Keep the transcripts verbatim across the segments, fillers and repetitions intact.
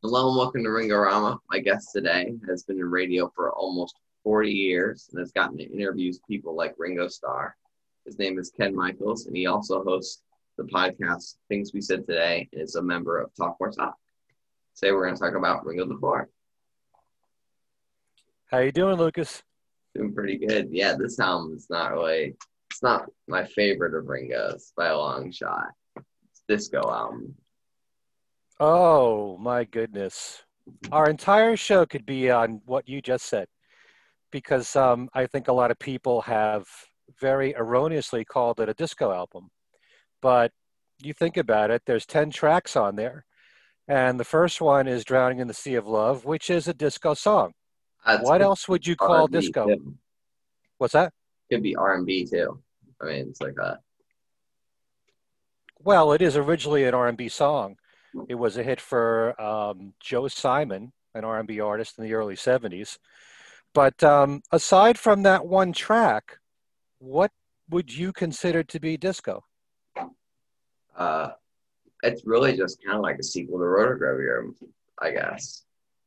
Hello and welcome to Ringorama. My guest today has been in radio for almost forty years and has gotten to interview people like Ringo Starr. His name is Ken Michaels, and he also hosts the podcast Things We Said Today and is a member of Talk More Talk. Today we're going to talk about Ringo the Fourth. How you doing, Lucas? Doing pretty good. Yeah, this album is not really, it's not my favorite of Ringo's by a long shot. It's a disco album. Oh, my goodness. Our entire show could be on what you just said, because um, I think a lot of people have very erroneously called it a disco album. But you think about it, there's ten tracks on there. And the first one is Drowning in the Sea of Love, which is a disco song. Uh, What else would you call R and B disco? too. What's that? Could be R and B too. I mean, it's like a... Well, it is originally an R and B song. It was a hit for um, Joe Simon, an R and B artist in the early seventies. But um, aside from that one track, what would you consider to be disco? Uh, it's really just kind of like a sequel to Rotogravure, I guess.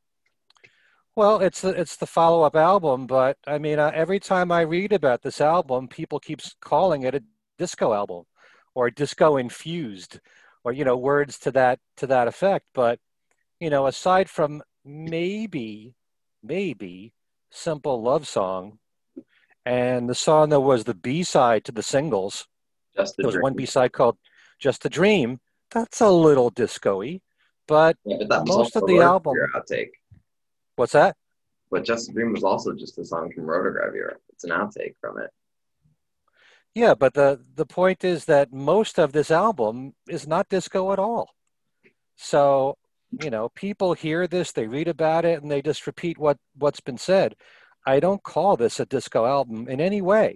Well, it's the, it's the follow-up album, but I mean, uh, every time I read about this album, people keep calling it a disco album or disco infused, or you know, words to that to that effect. But you know, aside from maybe maybe Simple Love Song and the song that was the B-side to the singles, Just the there was one Dream. B-side called Just a Dream. That's a little disco-y, but Yeah, but that was most also of a the Rotogravure album, outtake. what's that? But Just the Dream was also just a song from Rotogravure. It's an outtake from it. Yeah, but the the point is that most of this album is not disco at all. So, you know, people hear this, they read about it, and they just repeat what what's been said. I don't call this a disco album in any way.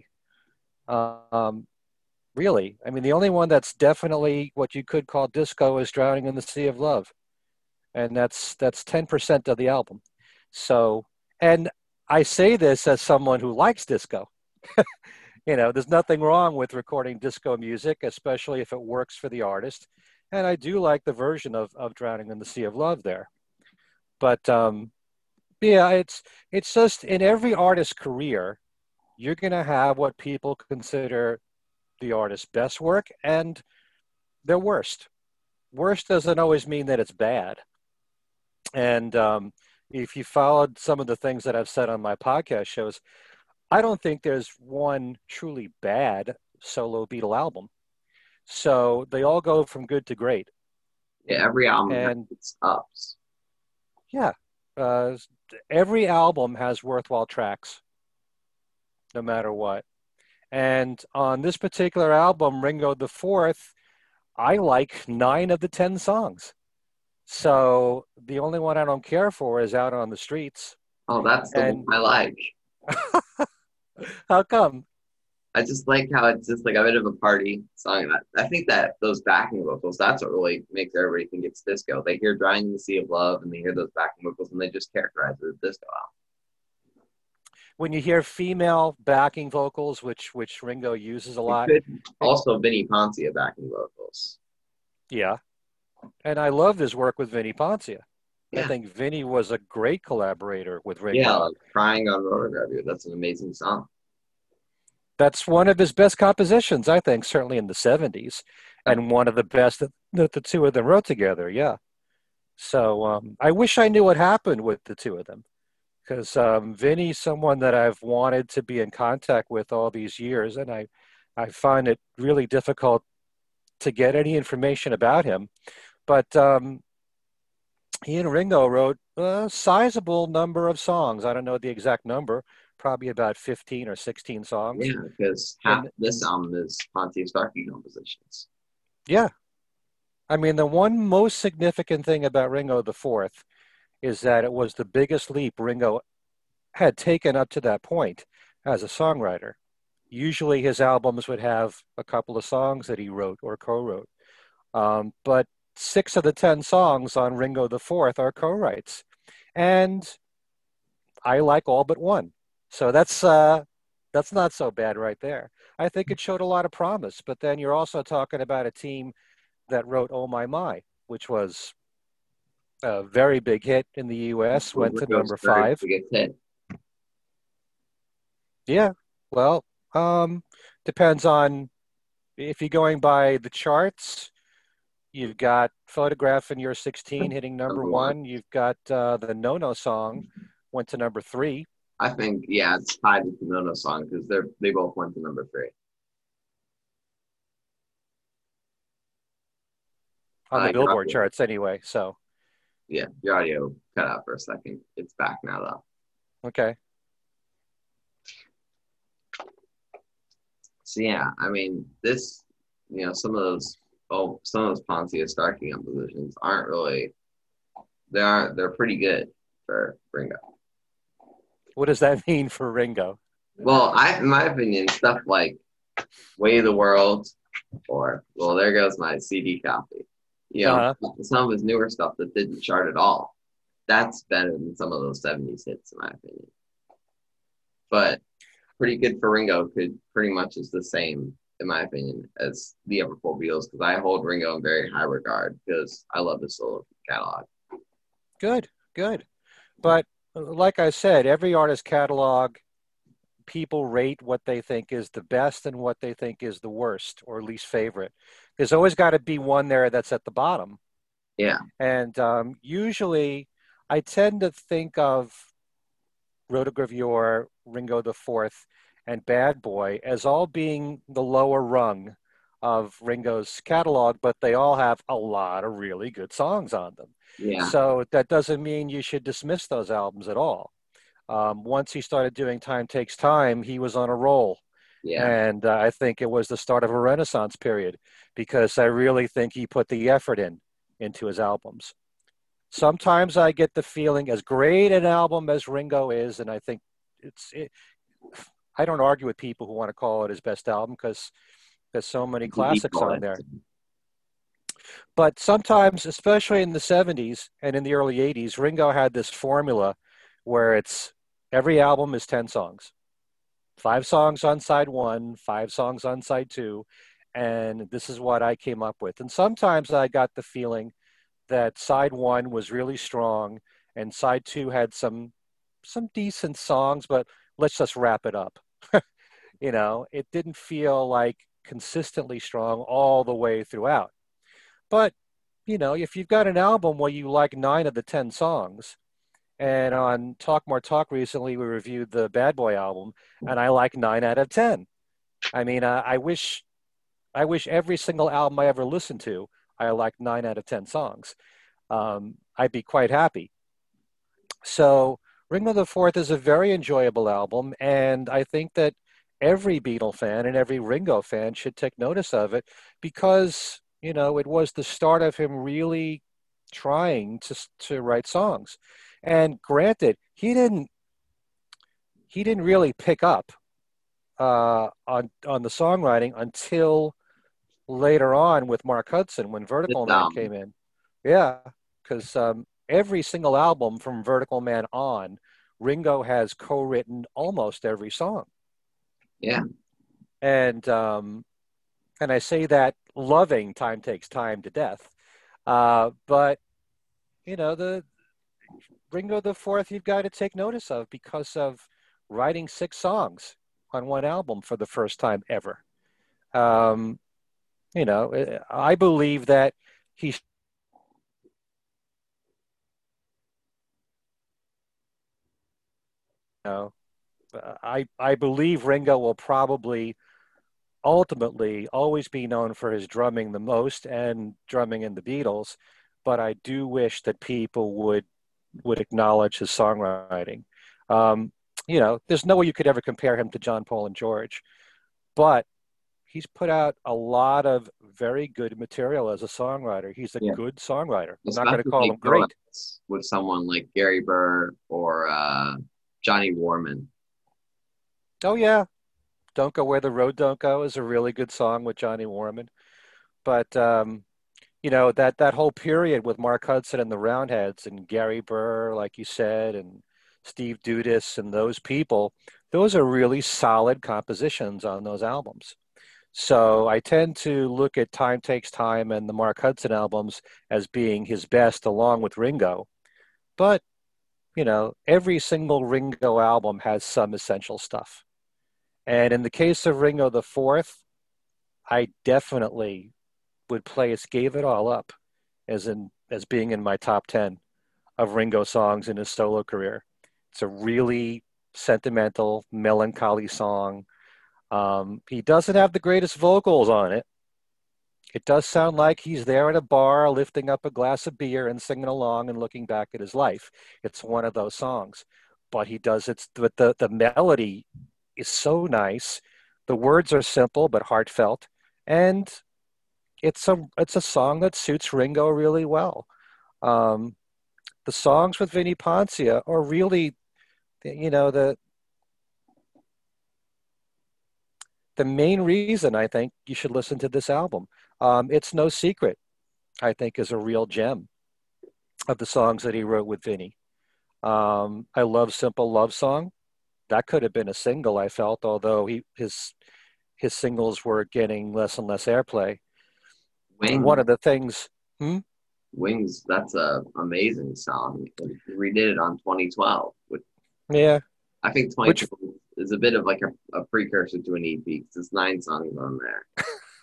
Um, really, I mean, the only one that's definitely what you could call disco is "Drowning in the Sea of Love," and that's that's ten percent of the album. So, and I say this as someone who likes disco. You know, there's nothing wrong with recording disco music, especially if it works for the artist. And I do like the version of, of Drowning in the Sea of Love there. But um, yeah, it's it's just in every artist's career, you're going to have what people consider the artist's best work and their worst. Worst doesn't always mean that it's bad. And um, if you followed some of the things that I've said on my podcast shows, I don't think there's one truly bad solo Beatle album. So they all go from good to great. Yeah, every album has And its ups. yeah, uh, every album has worthwhile tracks, no matter what. And on this particular album, Ringo the Fourth, I like nine of the ten songs. So the only one I don't care for is Out on the Streets. Oh, that's the one And I like. how come? I just like how it's just like a bit of a party song. I, I think that those backing vocals, that's what really makes everybody think it's disco. They hear Drowning in the Sea of Love and they hear those backing vocals and they just characterize it as disco album. When you hear female backing vocals, which which Ringo uses a It lot, could it, also Vinnie Poncia backing vocals. yeah. And I love his work with Vinnie Poncia. I Yeah. think Vinnie was a great collaborator with Yeah, Ringo. like Crying on Rotogravure. That's an amazing song. That's one of his best compositions, I think, certainly in the seventies, and one of the best that, that the two of them wrote together. Yeah. So um, I wish I knew what happened with the two of them, because um, Vinny's someone that I've wanted to be in contact with all these years, and I, I find it really difficult to get any information about him. But um, he and Ringo wrote a sizable number of songs. I don't know the exact number, probably about fifteen or sixteen songs. Yeah, because half And this album is Poncia Starkey compositions. yeah, I mean, the one most significant thing about Ringo the Fourth is that it was the biggest leap Ringo had taken up to that point as a songwriter. Usually his albums would have a couple of songs that he wrote or co-wrote. Um, but six of the ten songs on Ringo the Fourth are co-writes. And I like all but one. So that's uh, that's not so bad right there. I think it showed a lot of promise. But then you're also talking about a team that wrote "Oh My My," which was A very big hit in the U S, Was went to Ringo's number third five. biggest hit. Yeah, well, um, depends on if you're going by the charts. You've got Photograph in Your sixteen hitting number Number one. one. You've got uh, the No No song went to number three I think, yeah, it's tied with the No No song because they're they both went to number three. on Uh, the your Billboard audio, charts anyway. So, yeah, your audio cut out for a second. It's back now though. okay. So yeah, I mean, this, you know, some of those, oh, some of those Pontius Starkey compositions aren't really, they aren't, they're pretty good for Ringo. What does that mean for Ringo? Well, I, in my opinion, stuff like Way of the World or, well, there goes my C D copy. You know, Uh-huh. some of his newer stuff that didn't chart at all. That's better than some of those seventies hits, in my opinion. But Pretty Good for Ringo could pretty much is the same, in my opinion, as the Upper Four Beatles because I hold Ringo in very high regard because I love his solo catalog. Good, good. But uh, like I said, every artist catalog, people rate what they think is the best and what they think is the worst or least favorite. There's always got to be one there that's at the bottom. Yeah, And um, usually I tend to think of Rotogravure, Ringo the Fourth, and Bad Boy as all being the lower rung of Ringo's catalog, but they all have a lot of really good songs on them. yeah, So that doesn't mean you should dismiss those albums at all. Um, once he started doing Time Takes Time, he was on a roll. yeah. And uh, I think it was the start of a renaissance period because I really think he put the effort in into his albums. Sometimes I get the feeling, as great an album as Ringo is, and I think it's, it, I don't argue with people who want to call it his best album because there's so many It's a deep classics on bullet. there. But sometimes, especially in the seventies and in the early eighties, Ringo had this formula where it's every album is ten songs, five songs on side one, five songs on side two. And this is what I came up with. And sometimes I got the feeling that side one was really strong and side two had some some decent songs, but let's just wrap it up. You know, it didn't feel like consistently strong all the way throughout. But, you know, if you've got an album where you like nine of the ten songs, and on Talk More Talk recently, we reviewed the Bad Boy album, and I like nine out of ten. I mean, uh, I wish, I wish every single album I ever listened to, I like nine out of ten songs. Um, I'd be quite happy. So, Ringo the Fourth is a very enjoyable album, and I think that every Beatle fan and every Ringo fan should take notice of it because you know it was the start of him really trying to to write songs. And granted, he didn't he didn't really pick up uh, on on the songwriting until later on with Mark Hudson when It's Vertical Man um, came in. Yeah, because um, every single album from Vertical Man on, Ringo has co-written almost every song, yeah, and um, and I say that loving Time Takes Time to death, uh, but you know the Ringo the Fourth you've got to take notice of because of writing six songs on one album for the first time ever. Um, you know, I believe that he's you know, I I believe Ringo will probably ultimately always be known for his drumming the most and drumming in the Beatles, but I do wish that people would would acknowledge his songwriting. Um, you know, there's no way you could ever compare him to John, Paul, and George, but he's put out a lot of very good material as a songwriter. He's a yeah. good songwriter. I'm not going to call Especially him great. duets with someone like Gary Burr or uh, Johnny Warman. Oh yeah, "Don't Go Where the Road Don't Go" is a really good song with Johnny Warman. But um, you know that that whole period with Mark Hudson and the Roundheads and Gary Burr, like you said, and Steve Dudis and those people, those are really solid compositions on those albums. So I tend to look at Time Takes Time and the Mark Hudson albums as being his best along with Ringo. But, you know, every single Ringo album has some essential stuff. And in the case of Ringo the Fourth, I definitely would place Gave It All Up as in as being in my top ten of Ringo songs in his solo career. It's a really sentimental, melancholy song. Um, he doesn't have the greatest vocals on it. It does sound like he's there at a bar lifting up a glass of beer and singing along and looking back at his life. It's one of those songs. But he does it, but the, the melody is so nice. The words are simple but heartfelt. And it's a it's a song that suits Ringo really well. Um, the songs with Vinnie Poncia are really, you know, the the main reason I think you should listen to this album. Um, it's No Secret, I think, is a real gem of the songs that he wrote with Vinnie. Um, I love Simple Love Song. That could have been a single, I felt, although he his his singles were getting less and less airplay. One Wings, of the things, hmm? Wings, that's a amazing song. And he redid it on twenty twelve. Which Yeah, I think which, twenty twelve is a bit of like a, a precursor to an E P. 'Cause there's nine songs on there.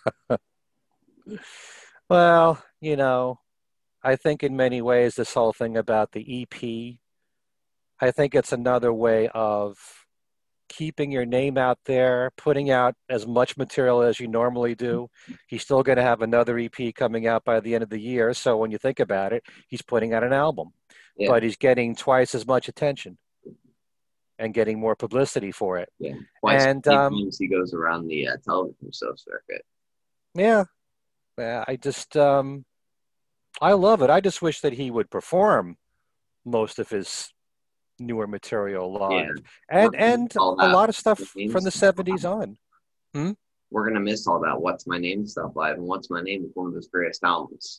well, you know, I think in many ways this whole thing about the E P, I think it's another way of keeping your name out there, putting out as much material as you normally do. He's still going to have another E P coming out by the end of the year. So when you think about it, he's putting out an album, Yeah, but he's getting twice as much attention and getting more publicity for it. yeah. Twice And many um, times he goes around the uh, television show circuit. yeah, yeah, I just, um, I love it. I just wish that he would perform most of his newer material Yeah, live we're and gonna miss and all a that. lot of stuff What's my name from the stuff. seventies on. Hmm? We're gonna miss all that. What's my name stuff live, and What's My Name is one of his greatest albums.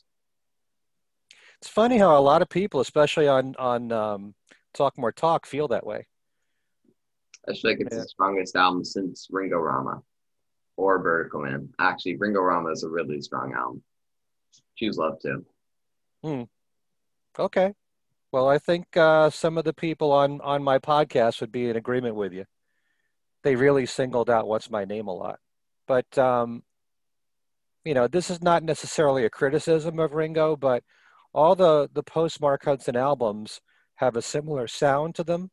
It's funny how a lot of people, especially on on um, Talk More Talk, feel that way. I feel like it's Yeah. the strongest album since Ringo Rama or Vertical Man. Actually, Ringo Rama is a really strong album. Choose Love too. Hmm. Okay. Well, I think uh, some of the people on on my podcast would be in agreement with you. They really singled out "What's My Name" a lot, but um, you know, this is not necessarily a criticism of Ringo, but all the the post Mark Hudson albums have a similar sound to them.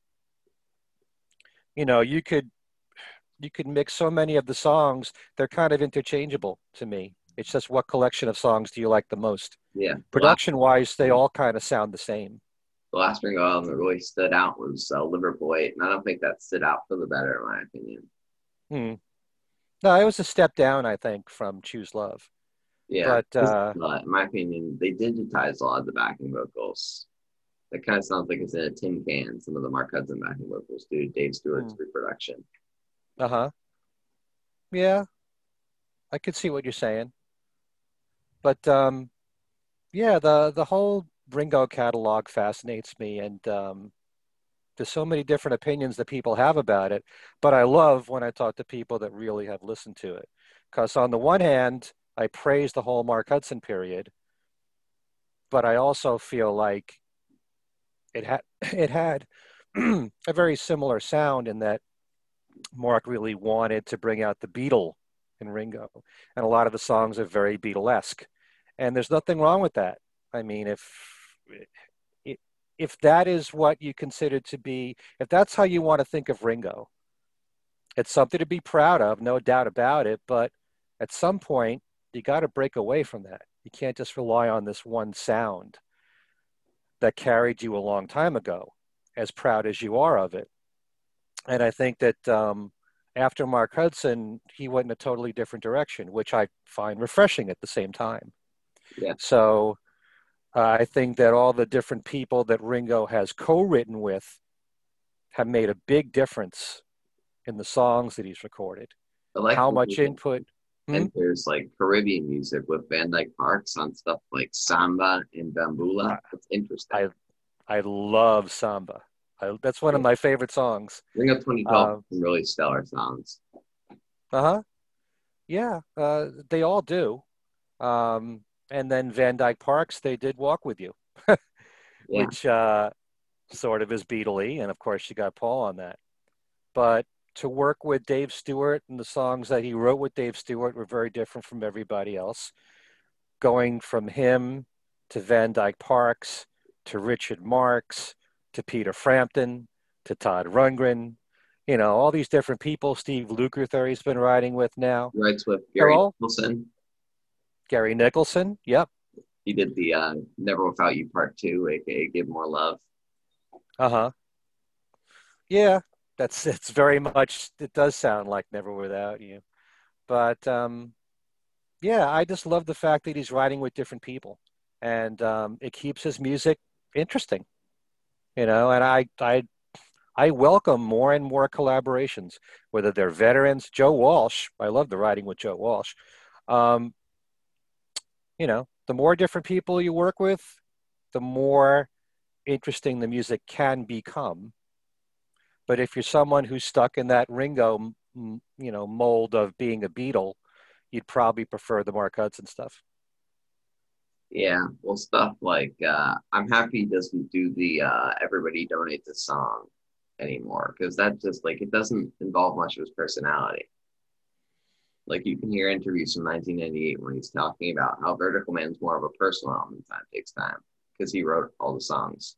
You know, you could you could mix so many of the songs, they're kind of interchangeable to me. It's just what collection of songs do you like the most? Yeah, the last Production wise, they all kind of sound the same. the last Ringo album that really stood out was uh, Liverpool Eight, and I don't think that stood out for the better, in my opinion. Hmm. No, it was a step down, I think, from Choose Love. Yeah, But 'cause, uh, uh, in my opinion, they digitized a lot of the backing vocals. That kind of sounds like it's in a tin can. Some of the Mark Hudson backing vocals do. Dave Stewart's hmm. reproduction. Uh-huh. Yeah, I could see what you're saying. But um, yeah, the the whole Ringo catalog fascinates me, and um, there's so many different opinions that people have about it. But I love when I talk to people that really have listened to it, because on the one hand, I praise the whole Mark Hudson period, but I also feel like it had it had a very similar sound in that Mark really wanted to bring out the Beatle in Ringo, and a lot of the songs are very Beatlesque, and there's nothing wrong with that. I mean, if if that is what you consider to be, if that's how you want to think of Ringo, it's something to be proud of, no doubt about it. But at some point, you got to break away from that. You can't just rely on this one sound that carried you a long time ago, as proud as you are of it. And I think that um, after Mark Hudson, he went in a totally different direction, which I find refreshing at the same time. Yeah, So uh, I think that all the different people that Ringo has co-written with have made a big difference in the songs that he's recorded. I like How when much he input? Hmm? enters like Caribbean music with Van Dyke Parks on stuff like Samba and Bambula. I, It's interesting. I I love samba. I, that's one of Yeah. my favorite songs. Ringo twenty twelve Uh, some really stellar songs. uh-huh. Yeah, uh, they all do. Um, and then Van Dyke Parks, they did Walk With You, Yeah, which uh, sort of is Beatley, and of course you got Paul on that. But to work with Dave Stewart and the songs that he wrote with Dave Stewart were very different from everybody else. Going from him to Van Dyke Parks to Richard Marx to Peter Frampton to Todd Rundgren, you know, all these different people. Steve Lukather he's been writing with now. writes with They're Gary all Nicholson. Gary Nicholson. Yep. He did the uh, Never Without You Part Two, aka Give More Love. Uh huh. Yeah, that's it's very much. It does sound like Never Without You, but um, yeah, I just love the fact that he's writing with different people, and um, it keeps his music interesting. You know, and I I I welcome more and more collaborations, whether they're veterans. Joe Walsh, I love the writing with Joe Walsh. Um, you know, the more different people you work with, the more interesting the music can become. But if you're someone who's stuck in that Ringo, you know, mold of being a Beatle, you'd probably prefer the Mark Hudson stuff. Yeah, well, stuff like uh, I'm happy he doesn't do the uh, everybody donates a song anymore because that just like it doesn't involve much of his personality. Like you can hear interviews from nineteen ninety-eight when he's talking about how Vertical Man's more of a personal album than Time Takes Time because he wrote all the songs.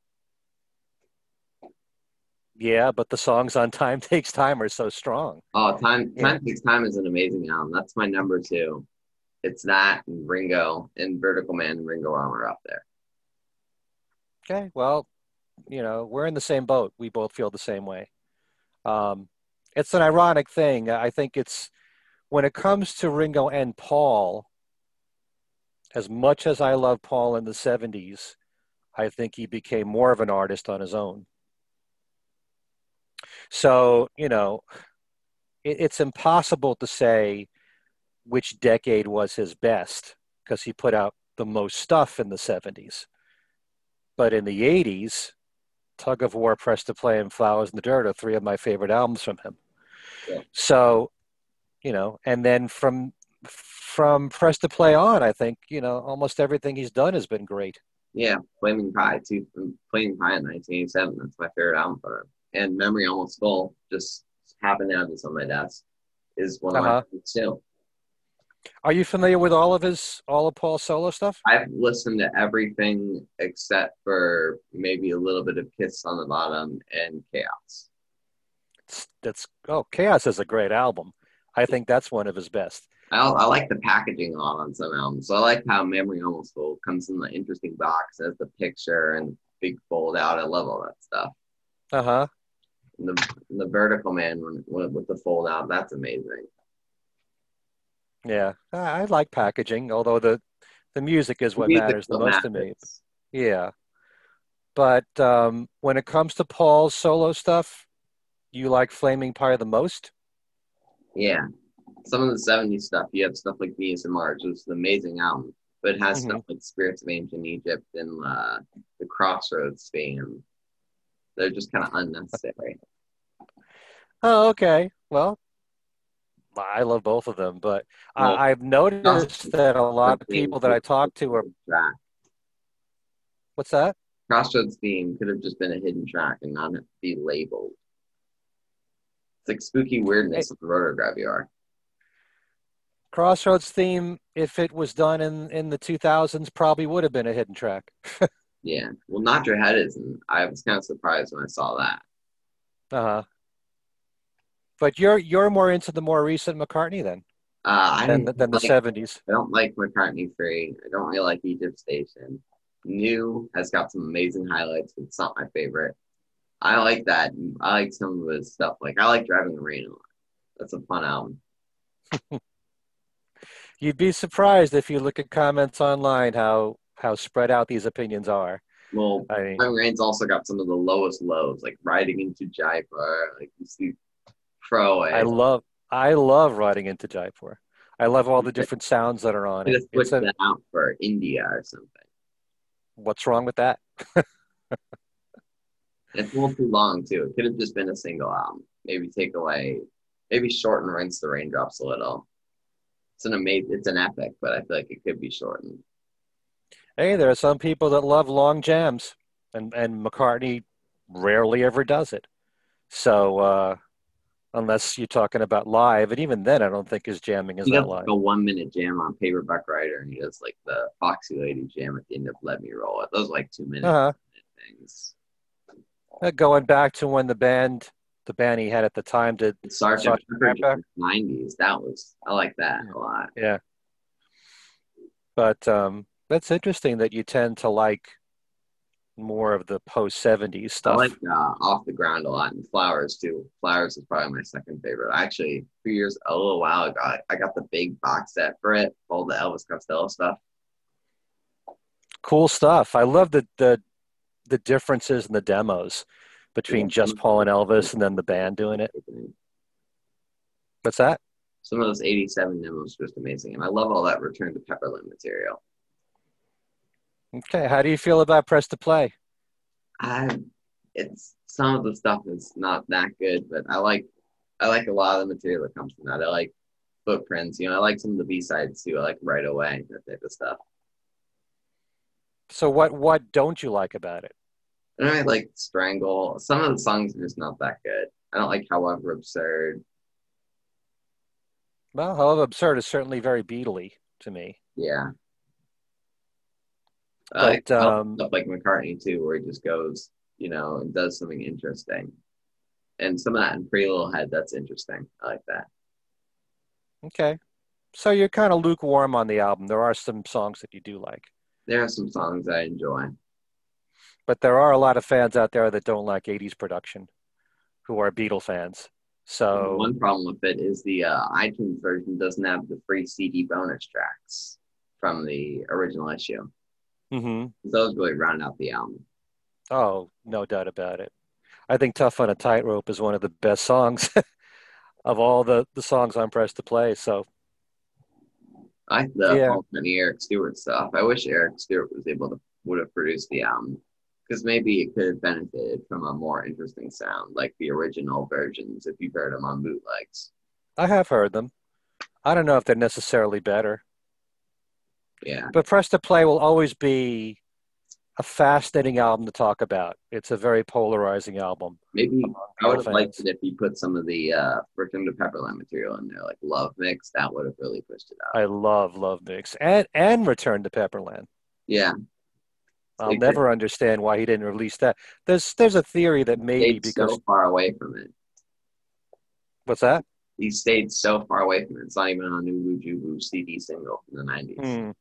Yeah, but the songs on Time Takes Time are so strong. Oh, Time Yeah. Time Takes Time is an amazing album. That's my number two. It's that and Ringo and Vertical Man and Ringo Armour up there. Okay. Well, you know, we're in the same boat. We both feel the same way. Um, it's an ironic thing. I think it's when it comes to Ringo and Paul, as much as I love Paul in the seventies, I think he became more of an artist on his own. So, you know, it, it's impossible to say which decade was his best because he put out the most stuff in the seventies. But in the eighties, Tug of War, Press to Play, and Flowers in the Dirt are three of my favorite albums from him. Yeah. So, you know, and then from from Press to Play on, I think, you know, almost everything he's done has been great. Yeah, Flaming Pie too. Flaming Pie in nineteen eighty-seven. That's my favorite album for him. And Memory Almost Full just happened to have this on my desk. Is one of my Uh-huh. favorites too. Are you familiar with all of his, all of Paul's solo stuff? I've listened to everything except for maybe a little bit of Kiss on the Bottom and Chaos. It's, that's, oh, Chaos is a great album. I think that's one of his best. I, I like the packaging a lot on some albums. So I like how Memory Almost Full comes in the interesting box as the picture and big fold out. I love all that stuff. Uh-huh. And the the Vertical Man when, when, with the fold out, that's amazing. Yeah, I, I like packaging, although the the music is The what music matters the still most to me. matters. Yeah, but um, when it comes to Paul's solo stuff, you like Flaming Pie the most? Yeah. Some of the seventies stuff, you have stuff like Venus and Mars, which is an amazing album, but it has Hmm. stuff like Spirits of Ancient Egypt and uh, the Crossroads theme. They're just kind of unnecessary. Oh, okay. Well, I love both of them, but Well, I, I've noticed Crossroads that a lot of theme people that could I have talk just to been a are, hidden track. what's that? Crossroads theme could have just been a hidden track and not be labeled. It's like spooky Hey, weirdness of the rotor graveyard. Crossroads theme, if it was done in in the two thousands, probably would have been a hidden track. Yeah. Well, Nod Your Head isn't. I was kind of surprised when I saw that. Uh-huh. But you're you're more into the more recent McCartney then Uh, I than don't the, than the like seventies. I don't like McCartney Free. I don't really like Egypt Station. New has got some amazing highlights, but it's not my favorite. I like that. I like some of his stuff. Like I like Driving the Rain a lot. That's a fun album. You'd be surprised if you look at comments online how how spread out these opinions are. Well, I mean, Driving the Rain's also got some of the lowest lows, like Riding into Jaipur. Like you see I Throwaway. love I love riding into Jaipur. I love all the different sounds that are on Could it. have It's switched a that out for India or something. what's wrong with that? It's a little too long too. It could have just been a single album. Maybe take away, maybe shorten Rinse the Raindrops a little. It's an amazing, it's an epic, but I feel like it could be shortened. Hey, there are some people that love long jams, and and McCartney rarely ever does it. So uh, unless you're talking about live, and even then, I don't think his jamming is He that does like live. a one minute jam on Paperback Writer, and he does like the Foxy Lady jam at the end of Let Me Roll It. Those are like two minute Uh-huh. things. Uh, Going back to when the band, the band he had at the time, did Sergeant Sergeant Pepper Pepper. jam nineties. That was I like that Yeah. a lot. Yeah, but um, that's interesting that you tend to like more of the post seventies I like stuff. uh, Off the Ground a lot, and Flowers too. Flowers is probably my second favorite. Actually, a few years, a little while ago, I, I got the big box set for it, all the Elvis Costello stuff. Cool stuff. I love the the the differences in the demos Yeah, between some just of Paul and those, Elvis and then the band doing it. What's that? some of those eighty-seven demos were just amazing, and I love all that Return to Pepperland material. Okay, how do you feel about Press to Play? I, it's some of the stuff is not that good, but I like I like a lot of the material that comes from that. I like Footprints, you know, I like some of the B sides too. I like Right Away, that type of stuff. So what what don't you like about it? And I like Strangle. Some of the songs are just not that good. I don't like However Absurd. Well, however absurd is certainly very Beatley to me. Yeah. I like But I like um, stuff like McCartney too, where he just goes, you know, and does something interesting. And some of that in Pretty Little Head, that's interesting. I like that. okay, so you're kind of lukewarm on the album. There are some songs that you do like, There are some songs I enjoy. but there are a lot of fans out there that don't like eighties production who are Beatle fans. So, One problem with it is the uh, iTunes version doesn't have the free C D bonus tracks from the original issue. mhm. Those really round out the album. Oh, no doubt about it. I think Tough on a Tightrope is one of the best songs of all the, the songs I'm pressed to play. So, I like the yeah, Paul McCartney, Eric Stewart stuff. I wish Eric Stewart was able to would have produced the album because maybe it could have benefited from a more interesting sound like the original versions if you've heard them on bootlegs. I have heard them. I don't know if they're necessarily better, Yeah, but Press to Play will always be a fascinating album to talk about. It's a very polarizing album maybe among I would Beatle have liked fans. it if he put some of the uh, Return to Pepperland material in there, like Love Mix. That would have really pushed it out. I love Love Mix and and Return to Pepperland. Yeah, I'll like never understand why he didn't release that. There's there's a theory that maybe stayed because so far away from it. what's that? He stayed so far away from it. It's not even on a new Wuju C D single from the nineties. Hmm.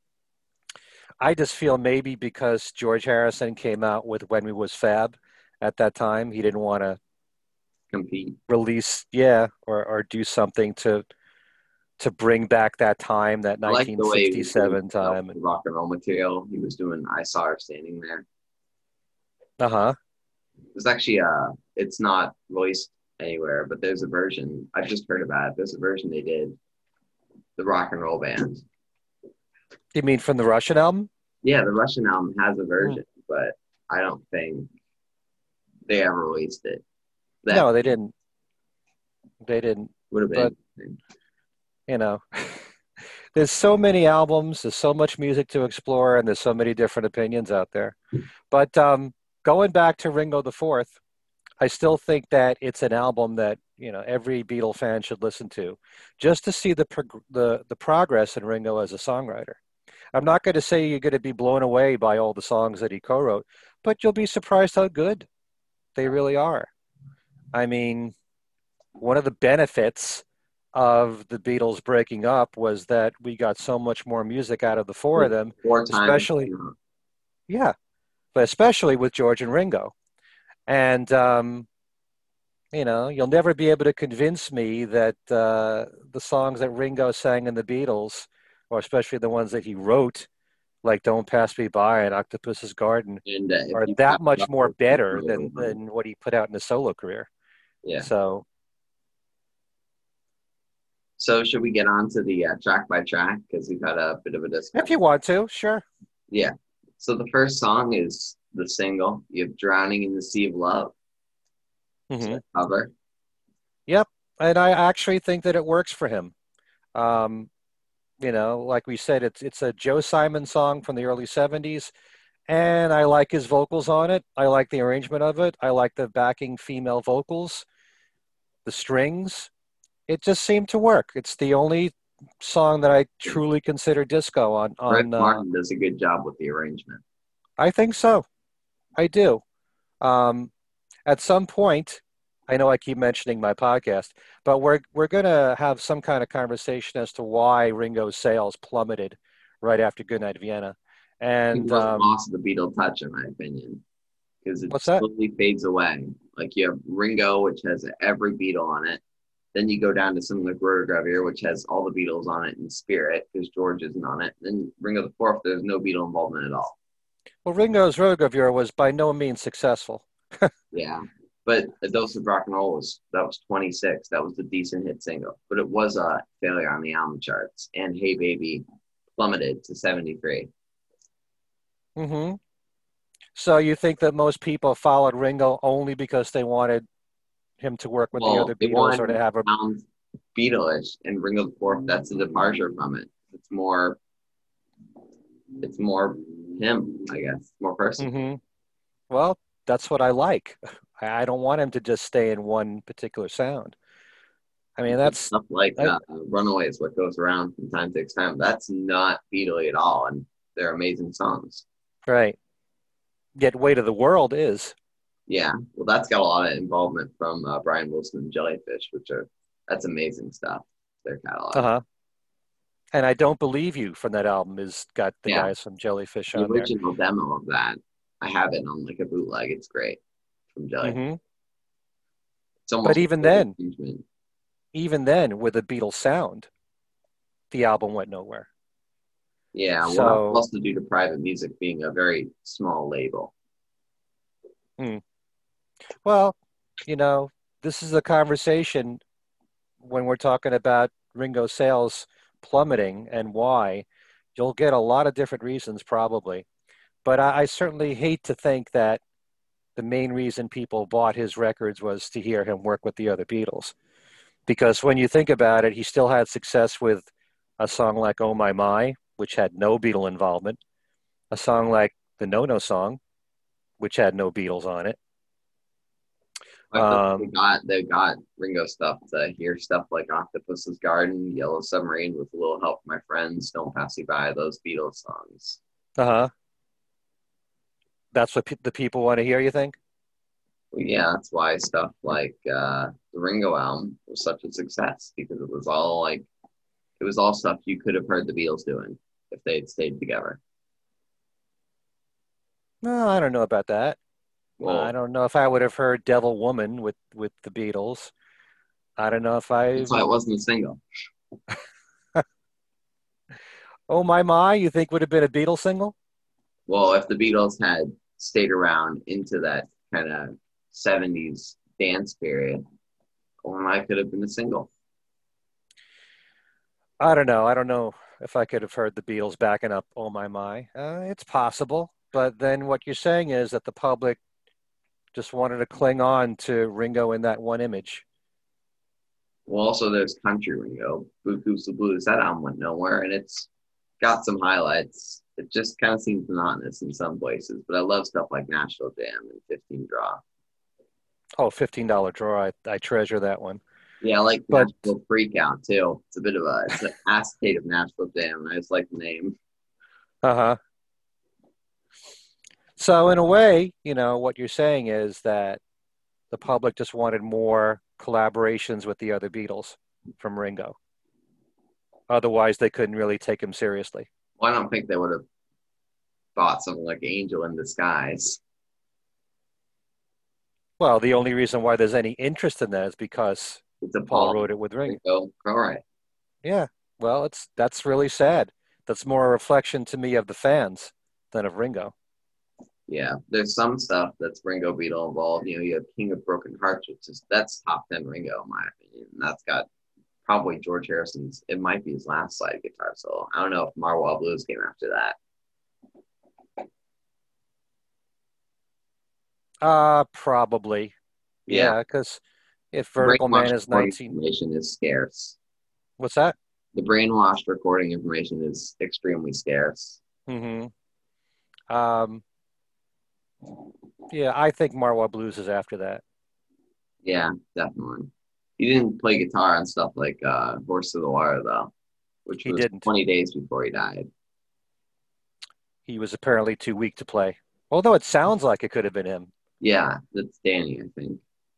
I just feel maybe because George Harrison came out with When We Was Fab at that time, he didn't want to Compete. release, yeah, or or do something to to bring back that time, that I like the way he was doing nineteen sixty-seven stuff time. with the rock and roll material. He was doing I Saw Her Standing There. Uh-huh. There's actually uh it's not released anywhere, but there's a version. I just heard about it. There's a version they did, the rock and roll band. You mean from the Russian album? Yeah, the Russian album has a Hmm. version, but I don't think they ever released it. That No, they didn't. They didn't. would have But, been interesting. you know, there's so many albums, there's so much music to explore, and there's so many different opinions out there. But um, going back to Ringo the Fourth, I still think that it's an album that you know every Beatle fan should listen to, just to see the prog- the the progress in Ringo as a songwriter. I'm not going to say you're going to be blown away by all the songs that he co-wrote, but you'll be surprised how good they really are. I mean, one of the benefits of the Beatles breaking up was that we got so much more music out of the four of Like them, four times, especially you know, yeah, but especially with George and Ringo. And um, you know, you'll never be able to convince me that uh, the songs that Ringo sang in the Beatles, or especially the ones that he wrote, like "Don't Pass Me By" and "Octopus's Garden," and uh, if are you that pass it much up, more it's the better number than one. than what he put out in his solo career. Yeah. So, So should we get on to the uh, track by track because we've had a bit of a if discussion? you want to, sure. Yeah. So the first song is the single. You have "Drowning in the Sea of Love." It's Hmm. a cover. Yep, and I actually think that it works for him. Um, You know, like we said, it's it's a Joe Simon song from the early seventies, and I like his vocals on it. I like the arrangement of it. I like the backing female vocals, the strings. It just seemed to work. It's the only song that I truly consider disco on Rick on uh, Martin does a good job with the arrangement. I think so. I do. Um, at some point, I know I keep mentioning my podcast, but we're we're gonna have some kind of conversation as to why Ringo's sales plummeted right after Goodnight Vienna. He And wasn't um, lost to the Beatle touch, in my opinion, because it what's that? slowly fades away. Like you have Ringo, which has every Beatle on it. Then you go down to something like Rotogravure, which has all the Beatles on it in spirit, because George isn't on it. Then Ringo the Fourth, there's no Beatle involvement at all. Well, Ringo's Rotogravure was by no means successful. Yeah. But A Dose of Rock and Roll was that was twenty-six. That was the decent hit single. But it was a failure on the album charts. And Hey Baby plummeted to seventy-three. Hmm. So you think that most people followed Ringo only because they wanted him to work with the Well, other they Beatles or wanted to to have a sound Beatles, and Ringo the Fourth, that's a departure from it. It's more it's more him, I guess. More personal. hmm. Well, that's what I like. I I don't want him to just stay in one particular sound. I mean, that's Stuff like I, uh, Runaway is What Goes Around from Time Takes Time. That's not Beatle at all, and they're amazing songs. right. Yet Weight of the World is. Yeah, well, that's got a lot of involvement from uh, Brian Wilson and Jellyfish, which are that's amazing stuff. Their catalog. Uh-huh. And I Don't Believe You from that album is got the Yeah, guys from Jellyfish the on there. original demo of that, I have it on like a bootleg. It's great from Jellyfish. Hmm. It's But almost a even full then, arrangement. even then, with the Beatles sound, the album went nowhere. Yeah, well, that So, also due to Private Music being a very small label. hmm. Well, you know, this is a conversation when we're talking about Ringo sales plummeting and why. You'll get a lot of different reasons, probably. But I, I certainly hate to think that the main reason people bought his records was to hear him work with the other Beatles. Because when you think about it, he still had success with a song like Oh My My, which had no Beatle involvement, a song like the No No Song, which had no Beatles on it. I feel like they Um, got they got Ringo stuff to hear stuff like Octopus's Garden, Yellow Submarine, with a little help from my friends, Don't Pass Me By, those Beatles songs. uh-huh. That's what pe- the people want to hear, you think? Well, yeah, that's why stuff like uh, the Ringo album was such a success, because it was all like it was all stuff you could have heard the Beatles doing if they had stayed together. No, I don't know about that. I Well, don't know if I would have heard Devil Woman with with the Beatles. I don't know if I that's why it wasn't a single. Oh My My, you think would have been a Beatles single? Well, if the Beatles had stayed around into that kind of seventies dance period, well, I could have been a single. I don't know. I don't know if I could have heard the Beatles backing up Oh My My. Uh, it's possible, but then what you're saying is that the public just wanted to cling on to Ringo in that one image. Well, also there's Country Ringo, Blue Goose the Blues. That album went nowhere, and it's got some highlights. It just kind of seems monotonous in some places, but I love stuff like Nashville Jam and fifteen Draw. Oh, fifteen dollars drawer. I, I treasure that one. Yeah, I like But Nashville Freak Out too. It's a bit of a it's an acetate of Nashville Jam, and I just like the name. uh-huh. So in a way, you know, what you're saying is that the public just wanted more collaborations with the other Beatles from Ringo. Otherwise, they couldn't really take him seriously. Well, I don't think they would have thought something like Angel in Disguise. Well, the only reason why there's any interest in that is because It's a Paul Paul wrote it with Ringo. Ringo. All right. Yeah. Well, it's that's really sad. That's more a reflection to me of the fans than of Ringo. Yeah, there's some stuff that's Ringo Beatle involved. You know, you have King of Broken Hearts, which is that's top ten Ringo in my opinion. And that's got probably George Harrison's. It might be his last slide guitar solo. I don't know if Marwell Blues came after that. Uh, probably. Yeah, Yeah, because if Break Vertical March Man is recording nineteen, information is scarce. what's that? The brainwashed recording information is extremely scarce. Mm-hmm. Um, yeah, I think Marwa Blues is after that. Yeah, definitely. He didn't play guitar on stuff like uh, Horse to the Water, though, which He was didn't. twenty days before he died. He was apparently too weak to play. Although it sounds like it could have been him. Yeah, that's Danny, I think.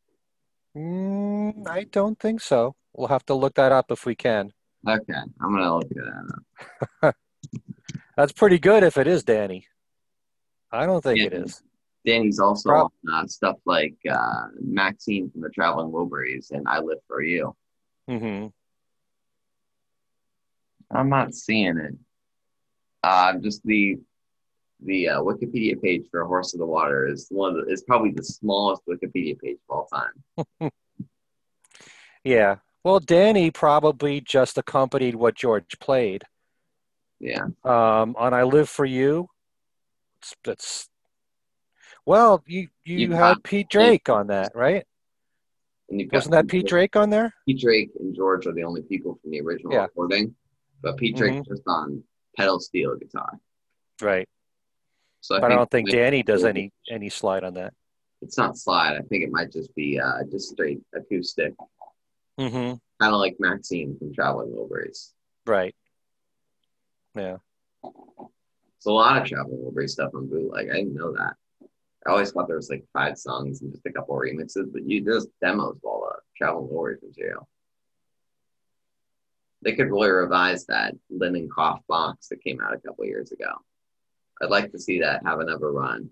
Mm, I don't think so. We'll have to look that up if we can. Okay, I'm going to look at that up. That's pretty good if it is Danny. I don't think Yeah, it is. Danny's also Prob- on uh, stuff like uh, Maxine from the Traveling Wilburys and I Live for You. mm-hmm. I'm not seeing it. Uh, just the the uh, Wikipedia page for Horse of the Water is one of the, is probably the smallest Wikipedia page of all time. Yeah. Well, Danny probably just accompanied what George played. Yeah, Um, on I Live for You, it's, it's well, you you you've got had Pete like, Drake on that, right? and you've got Wasn't that Pete Drake on there? Pete Drake and George are the only people from the original Yeah. recording, but Pete Mm-hmm. Drake's just on pedal steel guitar. Right. So I But I think don't think Danny does any any slide on that. it's not slide. I think it might just be uh, just straight acoustic, Mm-hmm. kind of like Maxine from Traveling Wilburys. Right. Yeah. So a lot of Traveling Wilburys stuff on bootleg. I didn't know that. I always thought there was like five songs and just a couple remixes, but you there's demos of all the Traveling Wilburys material. They could really revise that Linen Cough box that came out a couple years ago. I'd like to see that have another run.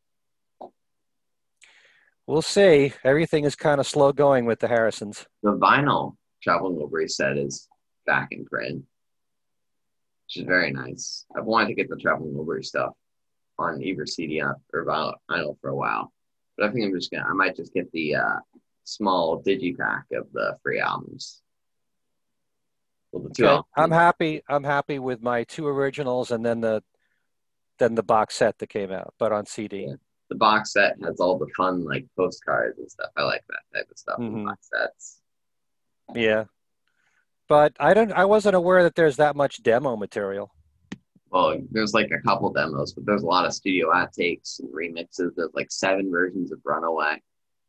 We'll see. Everything is kind of slow going with the Harrisons. The vinyl Traveling Wilburys set is back in print, which is very nice. I've wanted to get the Traveling Wilburys stuff on either C D or vinyl for a while, but I think I'm just gonna. I might just get the uh, small digipack of the free albums. Well, the two Okay. albums. I'm happy. I'm happy with my two originals and then the then the box set that came out, but on C D. Yeah. The box set has all the fun like postcards and stuff. I like that type of stuff in Mm-hmm. box sets. Yeah. But I don't I wasn't aware that there's that much demo material. Well, there's like a couple demos, but there's a lot of studio outtakes and remixes. There's like seven versions of Runaway.